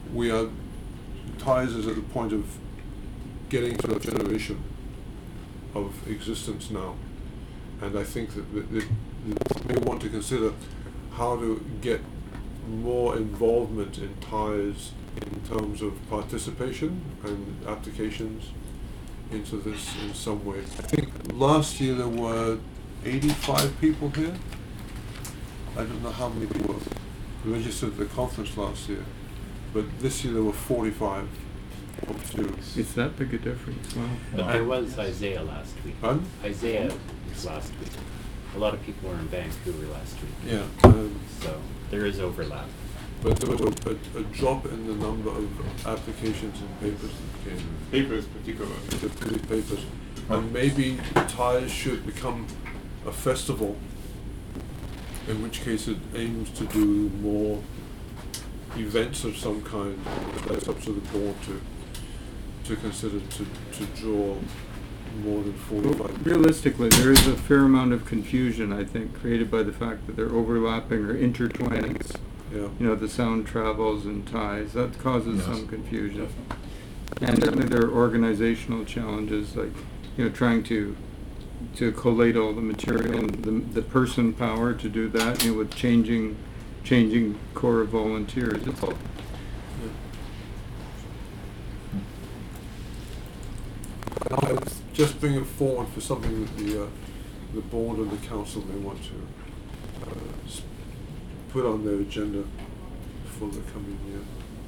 ties is at the point of getting to a generation of existence now, and I think that they may want to consider how to get more involvement in ties in terms of participation and applications into this in some way. I think last year there were 85 people here. I don't know how many people registered at the conference last year, but this year there were 45 up to. It's that big a difference. Wow. But there was Isaiah last week. Pardon? Isaiah was last week. A lot of people were in Vancouver last week. Yeah, So there is overlap. but there was a drop in the number of applications and papers that came. Papers particularly. The papers. And maybe ties should become a festival in which case it aims to do more events of some kind. That's up to the board to consider to draw more than Well, 45. realistically, there is a fair amount of confusion, I think, created by the fact that they're overlapping or intertwining. Yeah. You know, the sound travels and ties. That causes Yes. some confusion. And certainly there are organizational challenges, like, you know, trying to collate all the material and the person power to do that, you know, with changing core of volunteers. It's all. I would just bring it forward for something that the board and the council may want to put on their agenda for the coming year.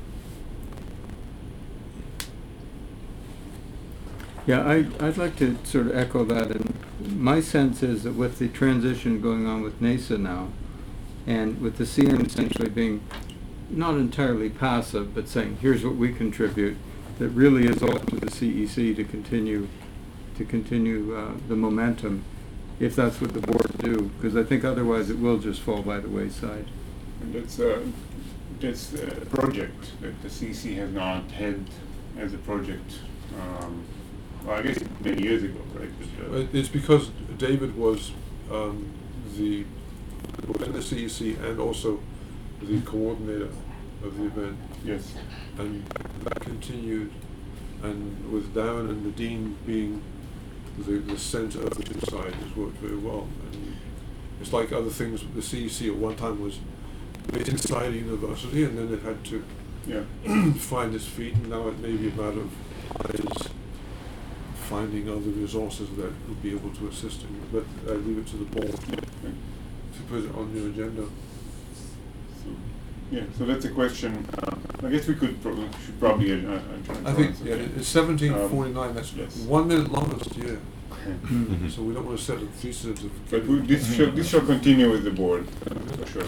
Yeah, I'd like to sort of echo that, and my sense is that with the transition going on with NASA now, and with the CN essentially being not entirely passive, but saying, here's what we contribute, that really is up to the CEC to continue the momentum, if that's what the board do, because I think otherwise it will just fall by the wayside. And that's a project that the CC has not had as a project. Well, I guess many years ago, right? But, It's because David was in the CEC and also the coordinator of the event, yes. and that continued, and with Darren and Nadine being the center of the two sides, has worked very well. And it's like other things. The CEC at one time was inside the university, and then it had to find its feet, and now it may be a matter of finding other resources that would be able to assist him. But I leave it to the board to put it on your agenda. So that's a question. I guess we should probably try to I think answer. it's 1749. That's yes. 1 minute longest year. So we don't want to set a precedent of. But this shall continue with the board, for sure.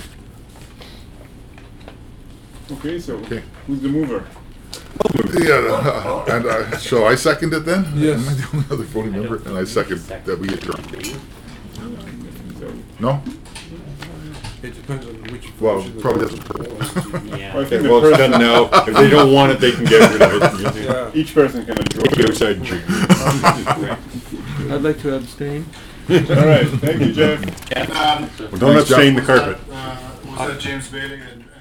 Okay, so Okay. who's the mover? Yeah, and so I second it then? Yes. Am I the only other voting member? And I second that we adjourn. So, No? It depends on which. Well, version of probably the doesn't. board. I Yeah. think Okay, the well, it's person- done now. If they don't want it, they can get rid of it. Yeah. Each person can Go enjoy. outside and drink. I'd like to abstain. All right, thank you, Jeff. Well, don't abstain the carpet. Was that James Bailey and